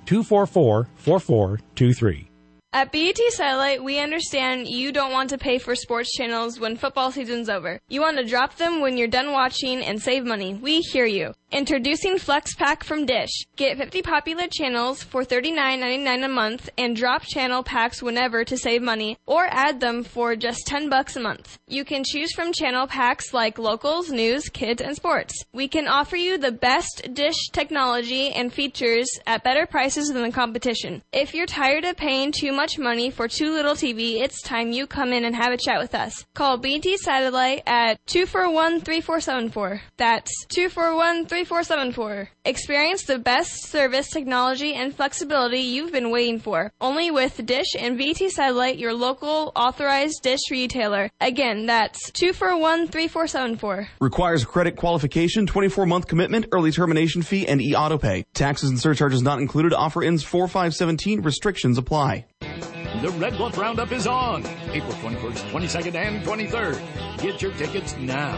244-4423. At BET Satellite, we understand you don't want to pay for sports channels when football season's over. You want to drop them when you're done watching and save money. We hear you. Introducing FlexPack from Dish. Get 50 popular channels for $39.99 a month and drop channel packs whenever to save money, or add them for just $10 a month. You can choose from channel packs like locals, news, kids, and sports. We can offer you the best Dish technology and features at better prices than the competition. If you're tired of paying too much money for too little TV, it's time you come in and have a chat with us. Call BT Satellite at 241-3474. That's 241-3474. Experience the best service, technology, and flexibility you've been waiting for. Only with Dish and BT Satellite, your local authorized Dish retailer. Again, that's 241-3474. Requires credit qualification, 24-month commitment, early termination fee, and e-auto pay. Taxes and surcharges not included. Offer ends 4/5/17. Restrictions apply. The Red Bluff Roundup is on April 21st, 22nd, and 23rd. Get your tickets now.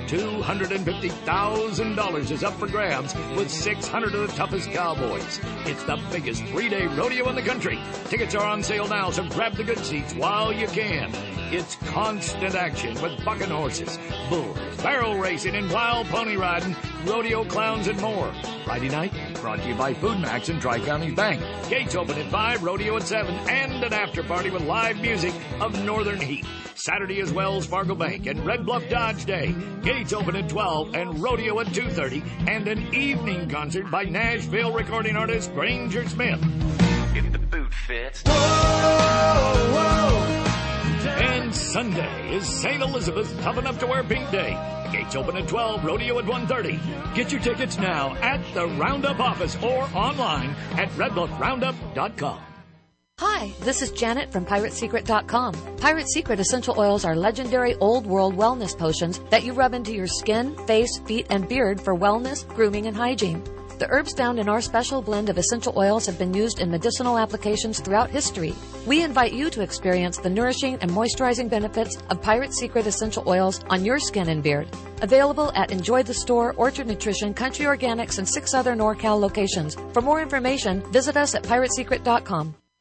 $250,000 is up for grabs with 600 of the toughest cowboys. It's the biggest 3-day rodeo in the country. Tickets are on sale now, so grab the good seats while you can. It's constant action with bucking horses, bulls, barrel racing, and wild pony riding, rodeo clowns, and more. Friday night, brought to you by Food Max and Tri-Counties Bank. Gates open at 5, rodeo at 7, and an after party with live music of Northern Heat. Saturday is Wells Fargo Bank and Red Bluff Dodge Day. Gates open at 12 and rodeo at 2:30, and an evening concert by Nashville recording artist Granger Smith. If the boot fits. Whoa, whoa. And Sunday is St. Elizabeth's Tough Enough to Wear Pink Day. Gates open at 12, rodeo at 1:30. Get your tickets now at the Roundup office or online at redbluffroundup.com. Hi, this is Janet from PirateSecret.com. Pirate Secret essential oils are legendary old world wellness potions that you rub into your skin, face, feet, and beard for wellness, grooming, and hygiene. The herbs found in our special blend of essential oils have been used in medicinal applications throughout history. We invite you to experience the nourishing and moisturizing benefits of Pirate Secret essential oils on your skin and beard. Available at Enjoy the Store, Orchard Nutrition, Country Organics, and 6 other NorCal locations. For more information, visit us at PirateSecret.com.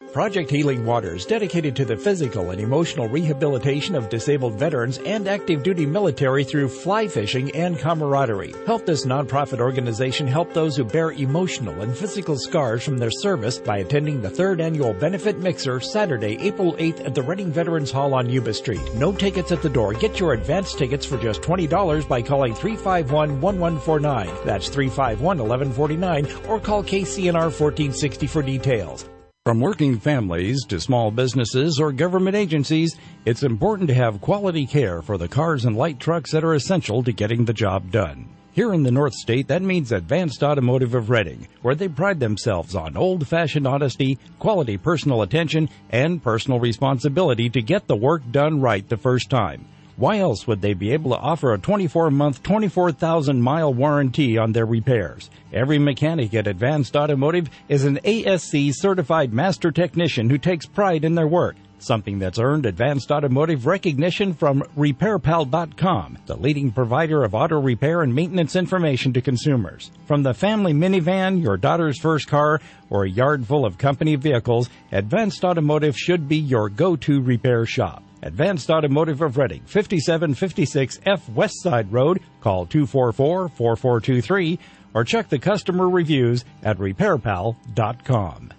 Project Healing Waters, dedicated to the physical and emotional rehabilitation of disabled veterans and active duty military through fly fishing and camaraderie. Help this nonprofit organization help those who bear emotional and physical scars from their service by attending the 3rd annual Benefit Mixer Saturday, April 8th at the Reading Veterans Hall on Yuba Street. No tickets at the door. Get your advance tickets for just $20 by calling 351-1149. That's 351-1149, or call KCNR 1460 for details. From working families to small businesses or government agencies, it's important to have quality care for the cars and light trucks that are essential to getting the job done. Here in the North State, that means Advanced Automotive of Reading, where they pride themselves on old-fashioned honesty, quality personal attention, and personal responsibility to get the work done right the first time. Why else would they be able to offer a 24-month, 24,000-mile warranty on their repairs? Every mechanic at Advanced Automotive is an ASC-certified master technician who takes pride in their work, something that's earned Advanced Automotive recognition from RepairPal.com, the leading provider of auto repair and maintenance information to consumers. From the family minivan, your daughter's first car, or a yard full of company vehicles, Advanced Automotive should be your go-to repair shop. Advanced Automotive of Reading, 5756 F West Side Road. Call 244-4423 or check the customer reviews at RepairPal.com.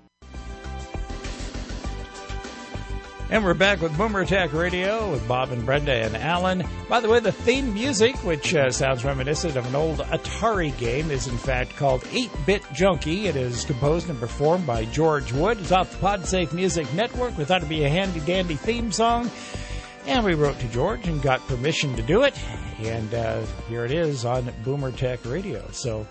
And we're back with Boomer Tech Radio with Bob and Brenda and Alan. By the way, the theme music, which sounds reminiscent of an old Atari game, is in fact called 8-Bit Junkie. It is composed and performed by George Wood. It's off the PodSafe Music Network. We thought it'd be a handy-dandy theme song. And we wrote to George and got permission to do it. And here it is on Boomer Tech Radio. So,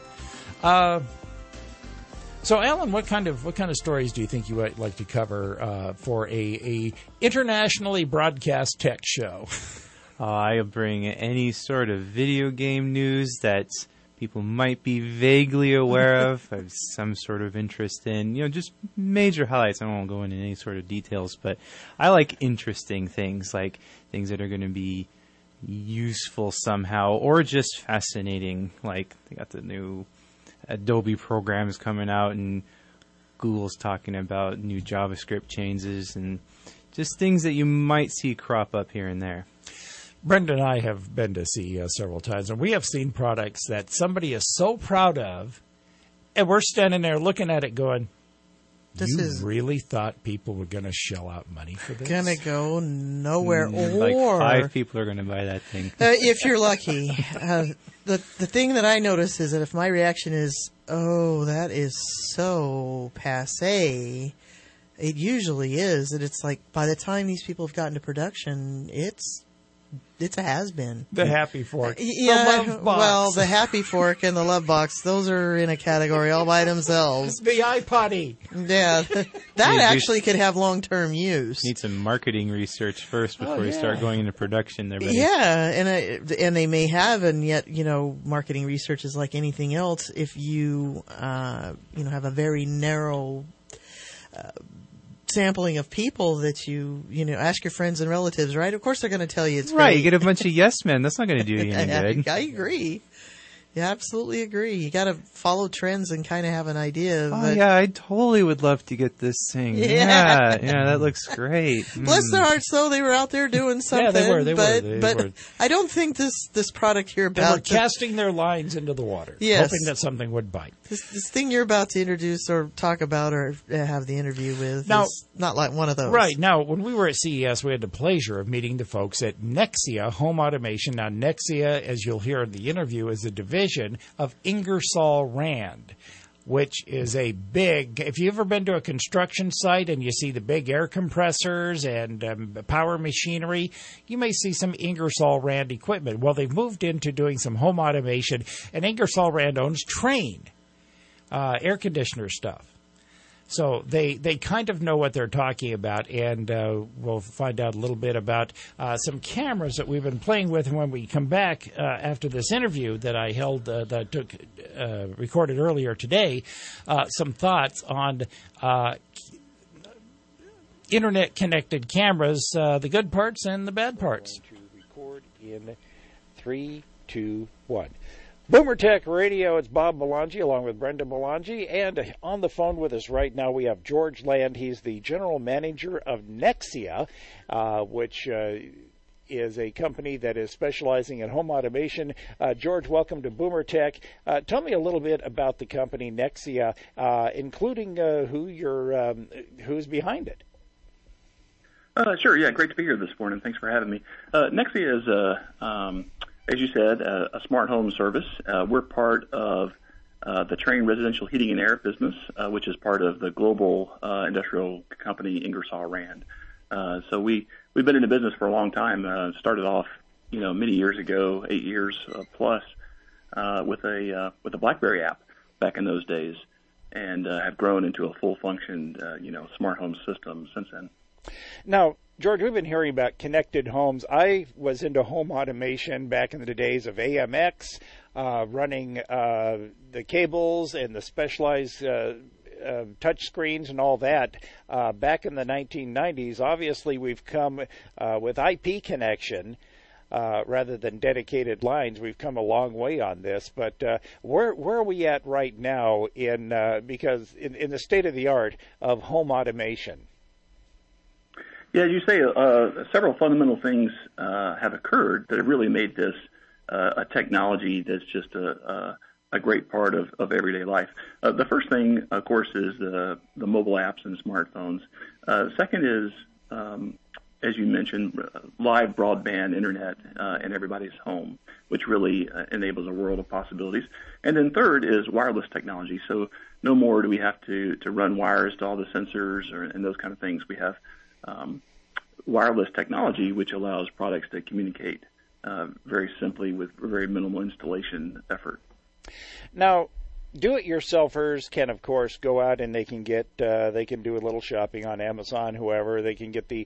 Alan, what kind of stories do you think you would like to cover for a internationally broadcast tech show? I'll bring any sort of video game news that people might be vaguely aware of, have some sort of interest in. Just major highlights. I won't go into any sort of details, but I like interesting things, like things that are going to be useful somehow, or just fascinating. Like they got the new Adobe programs coming out, and Google's talking about new JavaScript changes, and just things that you might see crop up here and there. Brenda and I have been to CES several times, and we have seen products that somebody is so proud of, and we're standing there looking at it going, really thought people were going to shell out money for this? Going to go nowhere. Like 5 people are going to buy that thing. If you're lucky. The thing that I notice is that if my reaction is, oh, that is so passé, it usually is. That it's like by the time these people have gotten to production, it's a has-been. The Happy Fork. Yeah, the Love Box. Well, the Happy Fork and the Love Box, those are in a category all by themselves. The iPoddy. Yeah, that actually could have long-term use. Need some marketing research first before you start going into production. There, yeah, and they may have, and yet marketing research is like anything else. If you have a very narrow sampling of people that you ask your friends and relatives, right? Of course they're going to tell you it's right. Great. You get a bunch of yes men. That's not going to do you any good. I agree. Yeah, absolutely agree. You got to follow trends and kind of have an idea. Oh, yeah, I totally would love to get this thing. Yeah, that looks great. Bless their hearts, though, they were out there doing something. Yeah, they were. But I don't think this product you're they about were casting their lines into the water, hoping that something would bite. This thing you're about to introduce or talk about or have the interview with is not like one of those. Right. Now, when we were at CES, we had the pleasure of meeting the folks at Nexia Home Automation. Now, Nexia, as you'll hear in the interview, is a division of Ingersoll Rand, which is a big, if you've ever been to a construction site and you see the big air compressors and power machinery, you may see some Ingersoll Rand equipment. Well, they've moved into doing some home automation, and Ingersoll Rand owns Trane, air conditioner stuff. So they kind of know what they're talking about, and we'll find out a little bit about some cameras that we've been playing with. And when we come back after this interview that I held, that I took recorded earlier today, some thoughts on internet-connected cameras, the good parts and the bad parts. I'm going to record in 3, 2, 1. Boomer Tech Radio, it's Bob Belangi along with Brenda Belangi, and on the phone with us right now we have George Land. He's the general manager of Nexia, which is a company that is specializing in home automation. George, welcome to Boomer Tech. Tell me a little bit about the company Nexia, including who's behind it. Sure, yeah, great to be here this morning. Thanks for having me. Nexia is as you said, a smart home service. We're part of the Trane Residential Heating and Air business, which is part of the global industrial company Ingersoll Rand. So we've been in the business for a long time. Started off, many years ago, 8 years plus, with a BlackBerry app back in those days, and have grown into a full-functioned, smart home system since then. Now, George, we've been hearing about connected homes. I was into home automation back in the days of AMX, running the cables and the specialized touch screens and all that back in the 1990s. Obviously, we've come with IP connection rather than dedicated lines. We've come a long way on this, but where are we at right now in the state of the art of home automation? Yeah, as you say, several fundamental things have occurred that have really made this a technology that's just a great part of everyday life. The first thing, of course, is the mobile apps and smartphones. Second is, as you mentioned, live broadband internet in everybody's home, which really enables a world of possibilities. And then third is wireless technology. So no more do we have to run wires to all the sensors and those kind of things. We have wireless technology, which allows products to communicate very simply with very minimal installation effort. Now, do-it-yourselfers can, of course, go out and they can do a little shopping on Amazon. Whoever they can get the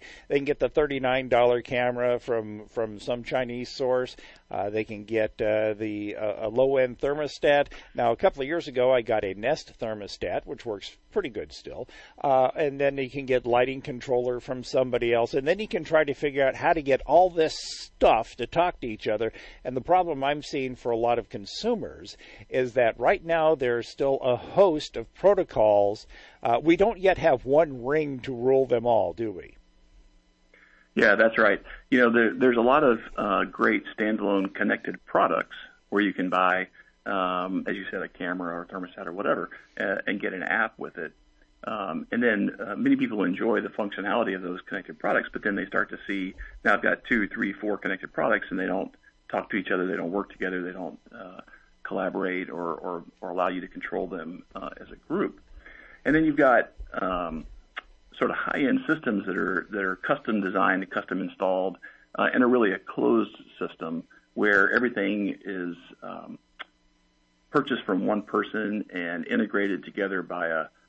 $39 camera from some Chinese source. They can get a low-end thermostat. Now, a couple of years ago, I got a Nest thermostat, which works pretty good still. And then you can get lighting controller from somebody else. And then you can try to figure out how to get all this stuff to talk to each other. And the problem I'm seeing for a lot of consumers is that right now there's still a host of protocols. We don't yet have one ring to rule them all, do we? Yeah, that's right. There's a lot of great standalone connected products where you can buy, as you said, a camera or a thermostat or whatever, and get an app with it. And then many people enjoy the functionality of those connected products, but then they start to see, now I've got 2, 3, 4 connected products, and they don't talk to each other, they don't work together, they don't collaborate or allow you to control them as a group. And then you've got sort of high-end systems that are custom designed and custom installed, and are really a closed system where everything is purchased from one person and integrated together by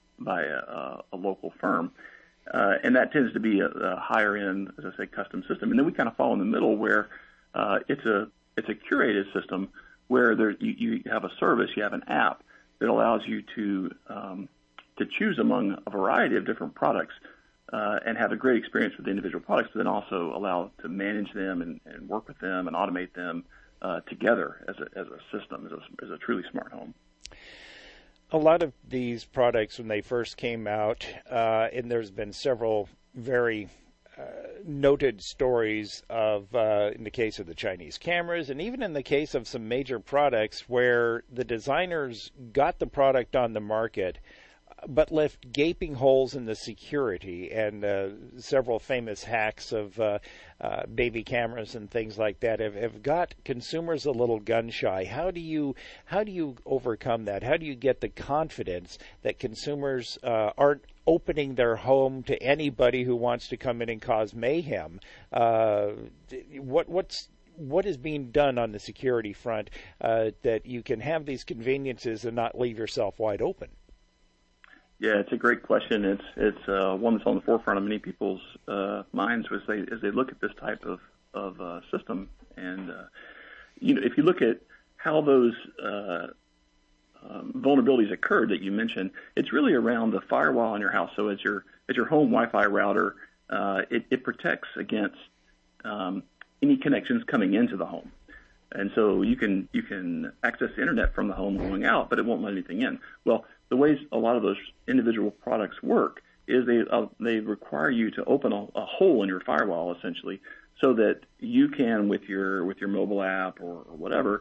a local firm, and that tends to be a higher-end, as I say, custom system. And then we kind of fall in the middle where it's a curated system where you have a service, you have an app that allows you to choose among a variety of different products and have a great experience with the individual products, but then also allow to manage them and work with them and automate them together as a system, as a truly smart home. A lot of these products, when they first came out, and there's been several very noted stories of, in the case of the Chinese cameras, and even in the case of some major products where the designers got the product on the market, but left gaping holes in the security, and several famous hacks of baby cameras and things like that have got consumers a little gun shy. How do you overcome that? How do you get the confidence that consumers aren't opening their home to anybody who wants to come in and cause mayhem? What is being done on the security front that you can have these conveniences and not leave yourself wide open? Yeah, it's a great question. It's one that's on the forefront of many people's minds as they look at this type of system. And if you look at how those vulnerabilities occurred that you mentioned, it's really around the firewall in your house. So as your home Wi-Fi router, it protects against any connections coming into the home. And so you can access the internet from the home going out, but it won't let anything in. Well, the ways a lot of those individual products work is they require you to open a hole in your firewall, essentially, so that you can, with your mobile app or whatever,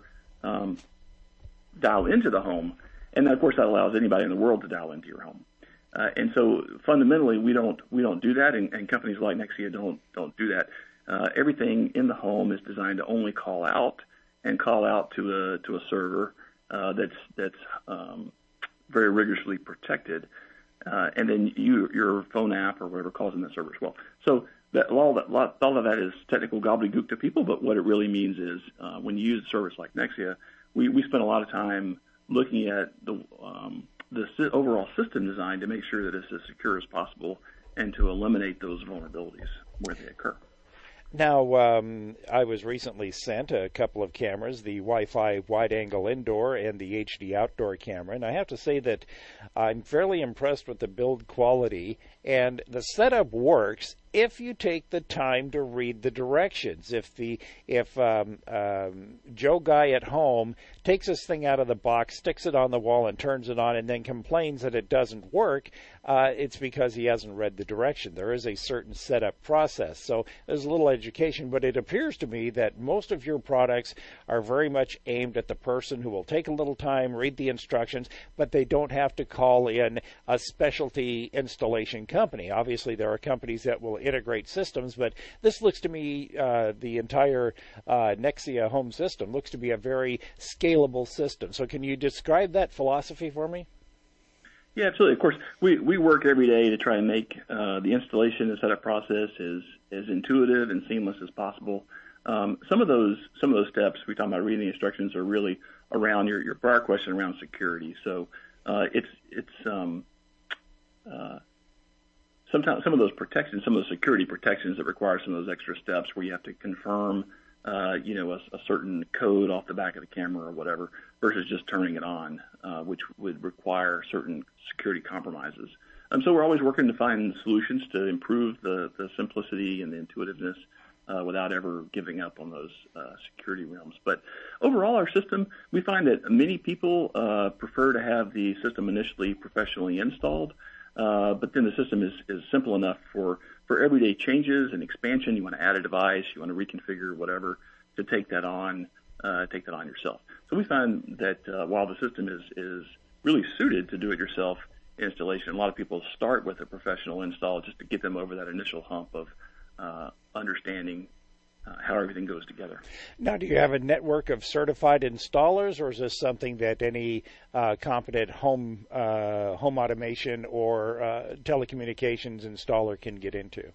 dial into the home. And then, of course, that allows anybody in the world to dial into your home. And so fundamentally, we don't do that, and companies like Nexia don't do that. Everything in the home is designed to only call out to a server that's very rigorously protected, and then your phone app or whatever calls in the server as well. So all of that is technical gobbledygook to people, but what it really means is when you use a service like Nexia, we spend a lot of time looking at the overall system design to make sure that it's as secure as possible and to eliminate those vulnerabilities where they occur. Now, I was recently sent a couple of cameras, the Wi-Fi wide-angle indoor and the HD outdoor camera, and I have to say that I'm fairly impressed with the build quality, and the setup works if you take the time to read the directions. If Joe Guy at home takes this thing out of the box, sticks it on the wall, and turns it on, and then complains that it doesn't work, it's because he hasn't read the direction. There is a certain setup process. So there's a little education, but it appears to me that most of your products are very much aimed at the person who will take a little time, read the instructions, but they don't have to call in a specialty installation company. Obviously, there are companies that will integrate systems, but this looks to me, the entire Nexia home system looks to be a very scalable system. So can you describe that philosophy for me? Yeah, absolutely. Of course, we work every day to try and make the installation and setup process as intuitive and seamless as possible. Some of those steps we talk about reading the instructions are really around your prior question around security. So sometimes some of those protections, some of those security protections that require some of those extra steps where you have to confirm a certain code off the back of the camera or whatever, versus just turning it on, which would require certain security compromises. So we're always working to find solutions to improve the simplicity and the intuitiveness without ever giving up on those security realms. But overall, our system, we find that many people prefer to have the system initially professionally installed, but then the system is simple enough for everyday changes and expansion. You want to add a device, you want to reconfigure whatever, to take that on yourself. So we find that while the system is really suited to do-it-yourself installation, a lot of people start with a professional install just to get them over that initial hump of understanding how everything goes together. Now, do you have a network of certified installers, or is this something that any competent home automation or telecommunications installer can get into?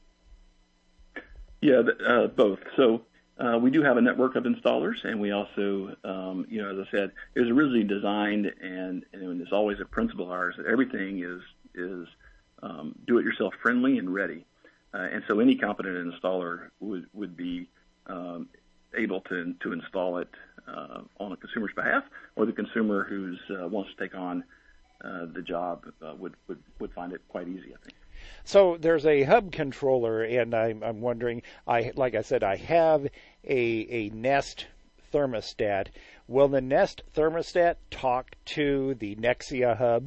Yeah, both. So we do have a network of installers, and we also, as I said, it was originally designed, and it's always a principle of ours that everything is do-it-yourself friendly and ready. And so any competent installer would be able to install it on the consumer's behalf, or the consumer who wants to take on the job would find it quite easy, I think. So there's a hub controller, and I'm wondering, like I said, I have a Nest thermostat. Will the Nest thermostat talk to the Nexia hub?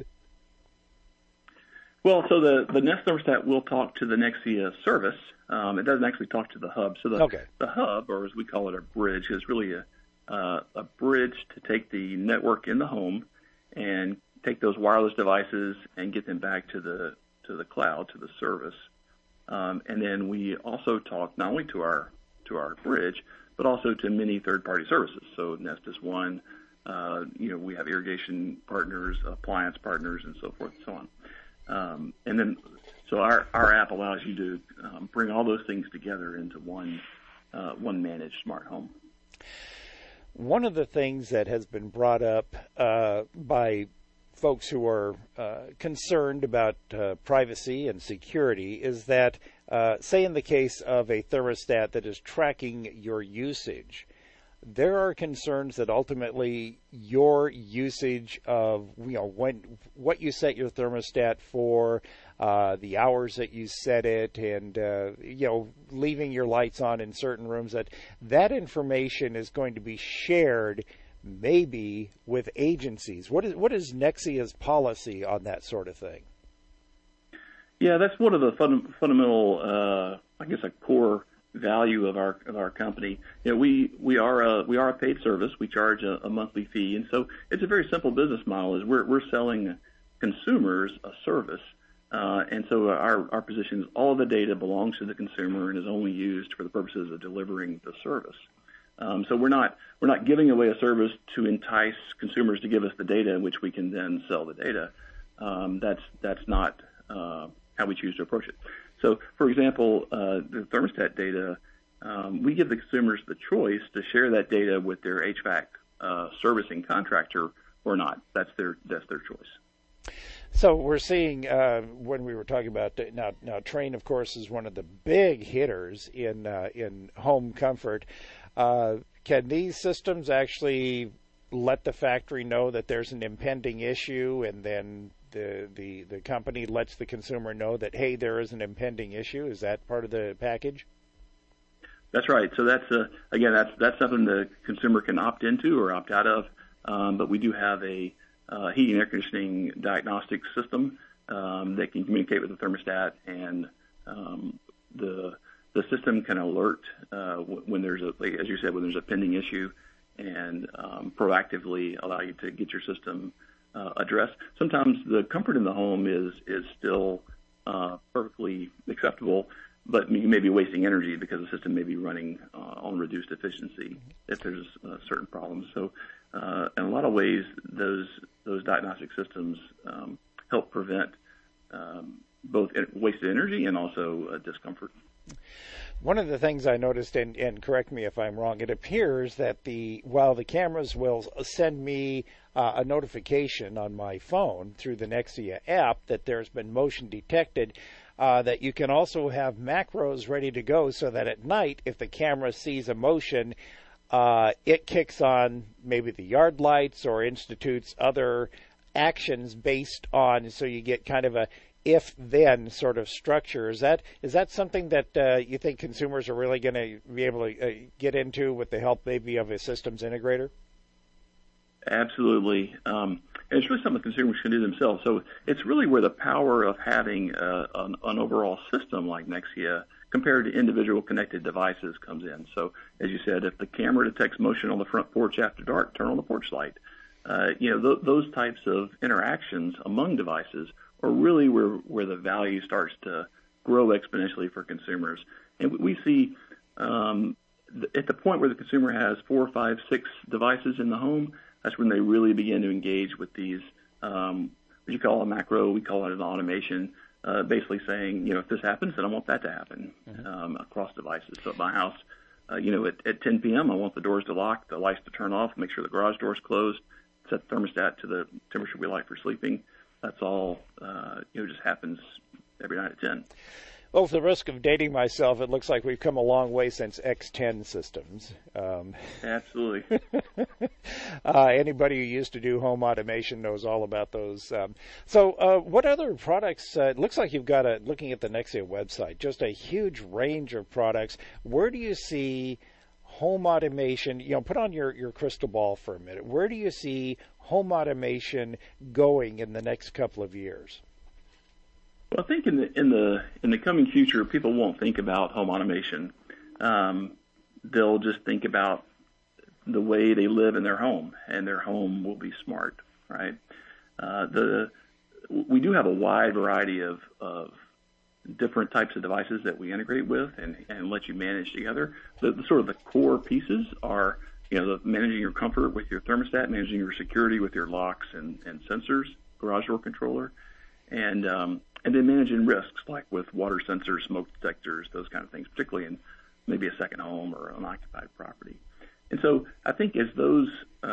Well, so the Nest thermostat will talk to the Nexia service. It doesn't actually talk to the hub. So the hub, or as we call it, a bridge, is really a bridge to take the network in the home and take those wireless devices and get them back to the cloud, to the service. And then we also talk not only to our bridge, but also to many third-party services. So Nest is one. We have irrigation partners, appliance partners, and so forth and so on. And then, so our app allows you to bring all those things together into one managed smart home. One of the things that has been brought up by folks who are concerned about privacy and security is that, say in the case of a thermostat that is tracking your usage, there are concerns that ultimately your usage of what you set your thermostat for the hours that you set it, and leaving your lights on in certain rooms. That information is going to be shared, maybe with agencies. What is Nexia's policy on that sort of thing? Yeah, that's one of the fundamental, a core value of our company. We are a paid service. We charge a monthly fee, and so it's a very simple business model. Is we're selling consumers a service, and so our position is all of the data belongs to the consumer and is only used for the purposes of delivering the service. So we're not giving away a service to entice consumers to give us the data in which we can then sell the data. That's not how we choose to approach it. So, for example, the thermostat data, we give the consumers the choice to share that data with their HVAC servicing contractor or not. That's their choice. So we're seeing when we were talking about now Trane, of course, is one of the big hitters in home comfort. Can these systems actually let the factory know that there's an impending issue, and then the company lets the consumer know that, hey, there is an impending issue? Is that part of the package? That's right. So that's that's something the consumer can opt into or opt out of. But we do have a heating and air conditioning diagnostic system that can communicate with the thermostat, and the system can alert when there's as you said, when there's a pending issue, and proactively allow you to get your system addressed. Sometimes the comfort in the home is still perfectly acceptable, but you may be wasting energy because the system may be running on reduced efficiency if there's certain problems. So in a lot of ways, those diagnostic systems help prevent both wasted energy and also discomfort. One of the things I noticed, and correct me if I'm wrong, it appears that while the cameras will send me a notification on my phone through the Nexia app that there's been motion detected, that you can also have macros ready to go so that at night, if the camera sees a motion, it kicks on maybe the yard lights or institutes other actions based on, so you get kind of a if-then sort of structure. Is that something that you think consumers are really going to be able to get into with the help maybe of a systems integrator? Absolutely. And it's really something consumers can do themselves. So it's really where the power of having an overall system like Nexia compared to individual connected devices comes in. So as you said, if the camera detects motion on the front porch after dark, turn on the porch light. Those types of interactions among devices are really where the value starts to grow exponentially for consumers. And we see at the point where the consumer has 4, 5, 6 devices in the home, that's when they really begin to engage with these, what you call a macro, we call it an automation, basically saying, if this happens, then I want that to happen across devices. So at my house, at 10 p.m., I want the doors to lock, the lights to turn off, make sure the garage door's closed, set the thermostat to the temperature we like for sleeping. That's all, just happens every night at 10. Well, at the risk of dating myself, it looks like we've come a long way since X10 systems. Absolutely. Anybody who used to do home automation knows all about those. So what other products, it looks like you've got, looking at the Nexia website, just a huge range of products. Where do you see home automation, put on your crystal ball for a minute. Where do you see home automation going in the next couple of years? Well, I think in the coming future, people won't think about home automation. They'll just think about the way they live in their home, and their home will be smart, right? We do have a wide variety of different types of devices that we integrate with and let you manage together. The sort of the core pieces are, managing your comfort with your thermostat, managing your security with your locks and sensors, garage door controller, and then managing risks like with water sensors, smoke detectors, those kind of things, particularly in maybe a second home or an occupied property. And so I think as those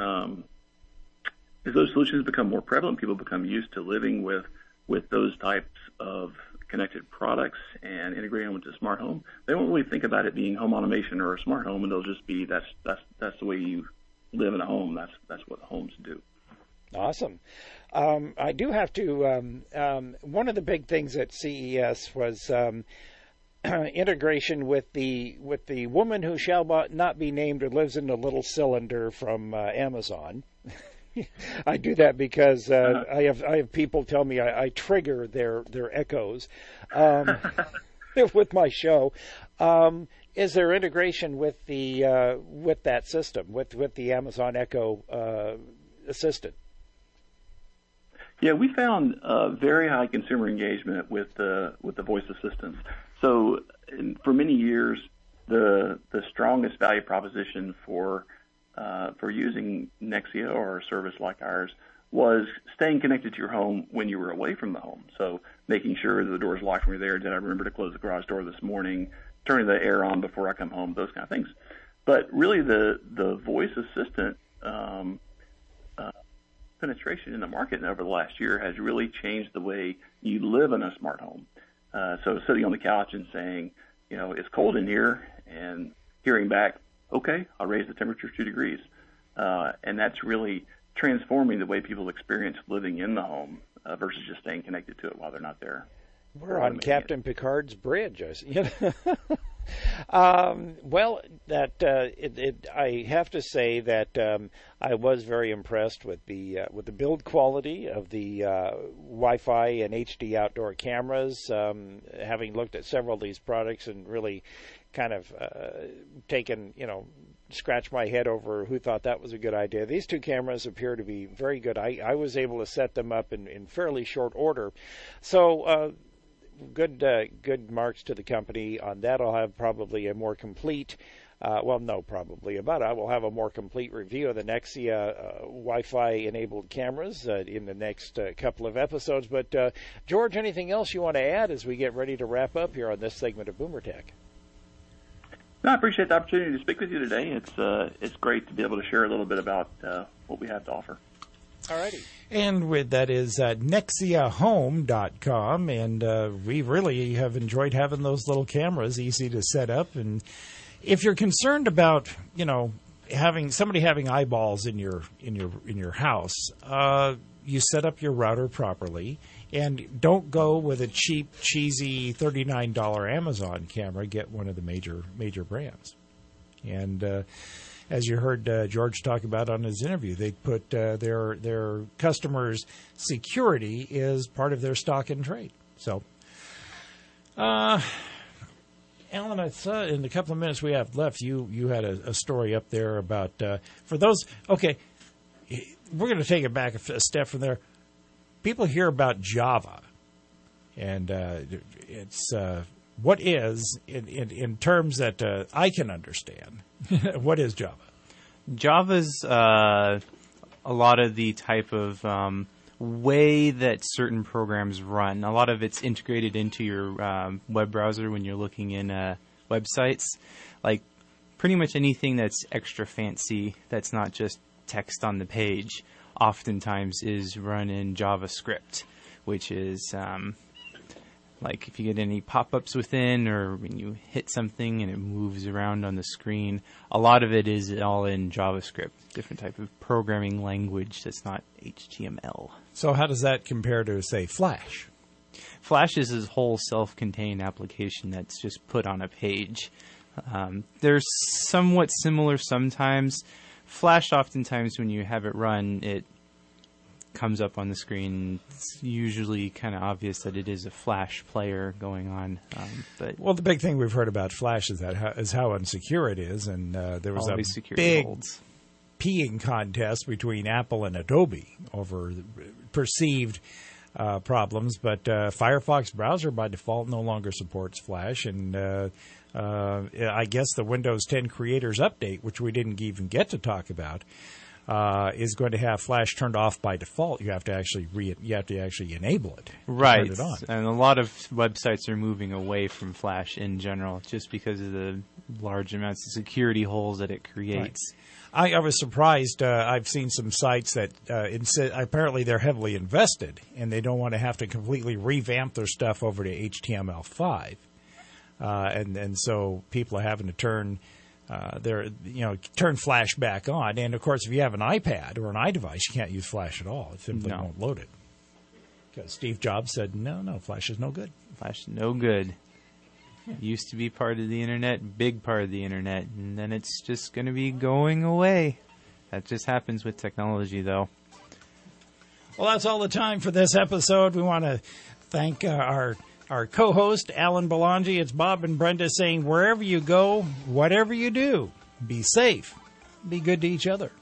solutions become more prevalent, people become used to living with those types of connected products and integrating them into smart home. They won't really think about it being home automation or a smart home, and they'll just be that's the way you live in a home. That's what homes do. Awesome. I do have to. One of the big things at CES was integration with the woman who shall not be named, who lives in a little cylinder from Amazon. I do that because I have people tell me I trigger their echoes with my show. Is there integration with that system with the Amazon Echo Assistant? Yeah, we found very high consumer engagement with the voice assistants. So for many years, the strongest value proposition for using Nexia or a service like ours was staying connected to your home when you were away from the home. So making sure the door's locked when you're there. Did I remember to close the garage door this morning? Turning the air on before I come home, those kind of things. But really the voice assistant penetration in the market over the last year has really changed the way you live in a smart home. So sitting on the couch and saying, it's cold in here, and hearing back, okay, I'll raise the temperature 2 degrees. And that's really transforming the way people experience living in the home versus just staying connected to it while they're not there. We're on Captain Picard's bridge. Well, I have to say that I was very impressed with the build quality of the Wi-Fi and HD outdoor cameras. Having looked at several of these products and really kind of taken, scratch my head over who thought that was a good idea. These two cameras appear to be very good. I was able to set them up in fairly short order. So good marks to the company on that. I'll have probably a more complete, I will have a more complete review of the Nexia Wi-Fi enabled cameras in the next couple of episodes. But George, anything else you want to add as we get ready to wrap up here on this segment of Boomer Tech? No, I appreciate the opportunity to speak with you today. It's great to be able to share a little bit about what we have to offer. Alrighty. And that is NexiaHome.com, and we really have enjoyed having those little cameras, easy to set up. And if you're concerned about, having eyeballs in your house, you set up your router properly, and don't go with a cheap, cheesy $39 Amazon camera. Get one of the major brands. And as you heard George talk about on his interview, they put their customers' security is part of their stock and trade. So, Alan, I saw in the couple of minutes we have left, you had a story up there about for those. Okay, we're going to take it back a step from there. People hear about Java, and it's what is in terms that I can understand. What is Java? Java's a lot of the type of way that certain programs run. A lot of it's integrated into your web browser when you're looking in websites. Like pretty much anything that's extra fancy, that's not just text on the page, oftentimes is run in JavaScript, which is like if you get any pop-ups within, or when you hit something and it moves around on the screen, a lot of it is all in JavaScript, different type of programming language that's not HTML. So how does that compare to, say, Flash? Flash is a whole self-contained application that's just put on a page. They're somewhat similar sometimes. Flash, oftentimes when you have it run, it comes up on the screen. It's usually kind of obvious that it is a Flash player going on. But the big thing we've heard about Flash is how unsecure it is, and there was a big peeing contest between Apple and Adobe over perceived problems. But Firefox browser by default no longer supports Flash, and I guess the Windows 10 Creators Update, which we didn't even get to talk about, is going to have Flash turned off by default. You have to actually enable it. Right. Turn it on. And a lot of websites are moving away from Flash in general, just because of the large amounts of security holes that it creates. Right. I was surprised. I've seen some sites that apparently they're heavily invested, and they don't want to have to completely revamp their stuff over to HTML5. And so people are having to turn turn Flash back on. And, of course, if you have an iPad or an iDevice, you can't use Flash at all. It simply won't load it. Because Steve Jobs said, no, Flash is no good. Flash is no good. Used to be part of the Internet, big part of the Internet, and then it's just going to be going away. That just happens with technology, though. Well, that's all the time for this episode. We want to thank our co-host, Alan Belangi. It's Bob and Brenda saying, wherever you go, whatever you do, be safe, be good to each other.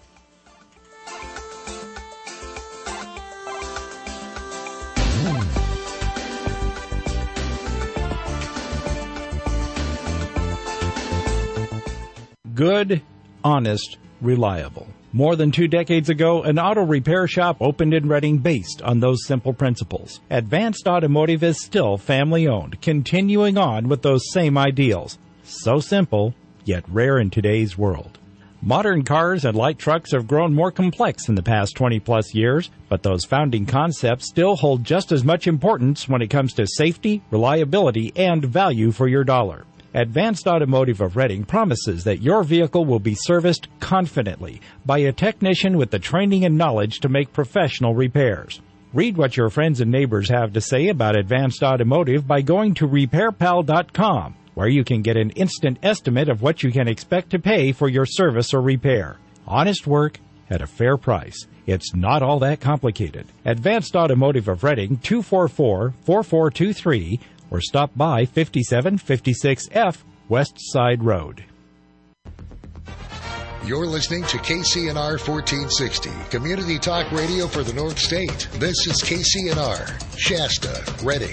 Good, honest, reliable. More than 2 decades ago, an auto repair shop opened in Reading based on those simple principles. Advanced Automotive is still family-owned, continuing on with those same ideals. So simple, yet rare in today's world. Modern cars and light trucks have grown more complex in the past 20-plus years, but those founding concepts still hold just as much importance when it comes to safety, reliability, and value for your dollar. Advanced Automotive of Reading promises that your vehicle will be serviced confidently by a technician with the training and knowledge to make professional repairs. Read what your friends and neighbors have to say about Advanced Automotive by going to RepairPal.com, where you can get an instant estimate of what you can expect to pay for your service or repair. Honest work at a fair price. It's not all that complicated. Advanced Automotive of Reading, 244-4423, or stop by 5756F West Side Road. You're listening to KCNR 1460, Community Talk Radio for the North State. This is KCNR, Shasta, Reading.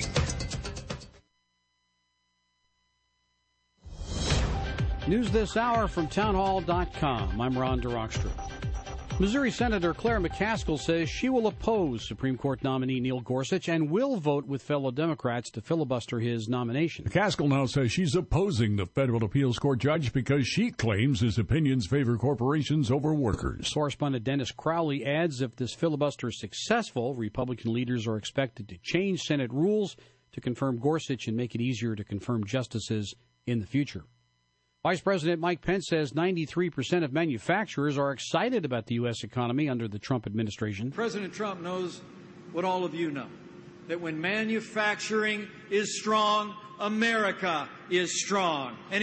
News this hour from townhall.com. I'm Ron DeRockstra. Missouri Senator Claire McCaskill says she will oppose Supreme Court nominee Neil Gorsuch and will vote with fellow Democrats to filibuster his nomination. McCaskill now says she's opposing the federal appeals court judge because she claims his opinions favor corporations over workers. Correspondent Dennis Crowley adds if this filibuster is successful, Republican leaders are expected to change Senate rules to confirm Gorsuch and make it easier to confirm justices in the future. Vice President Mike Pence says 93% of manufacturers are excited about the U.S. economy under the Trump administration. President Trump knows what all of you know, that when manufacturing is strong, America is strong.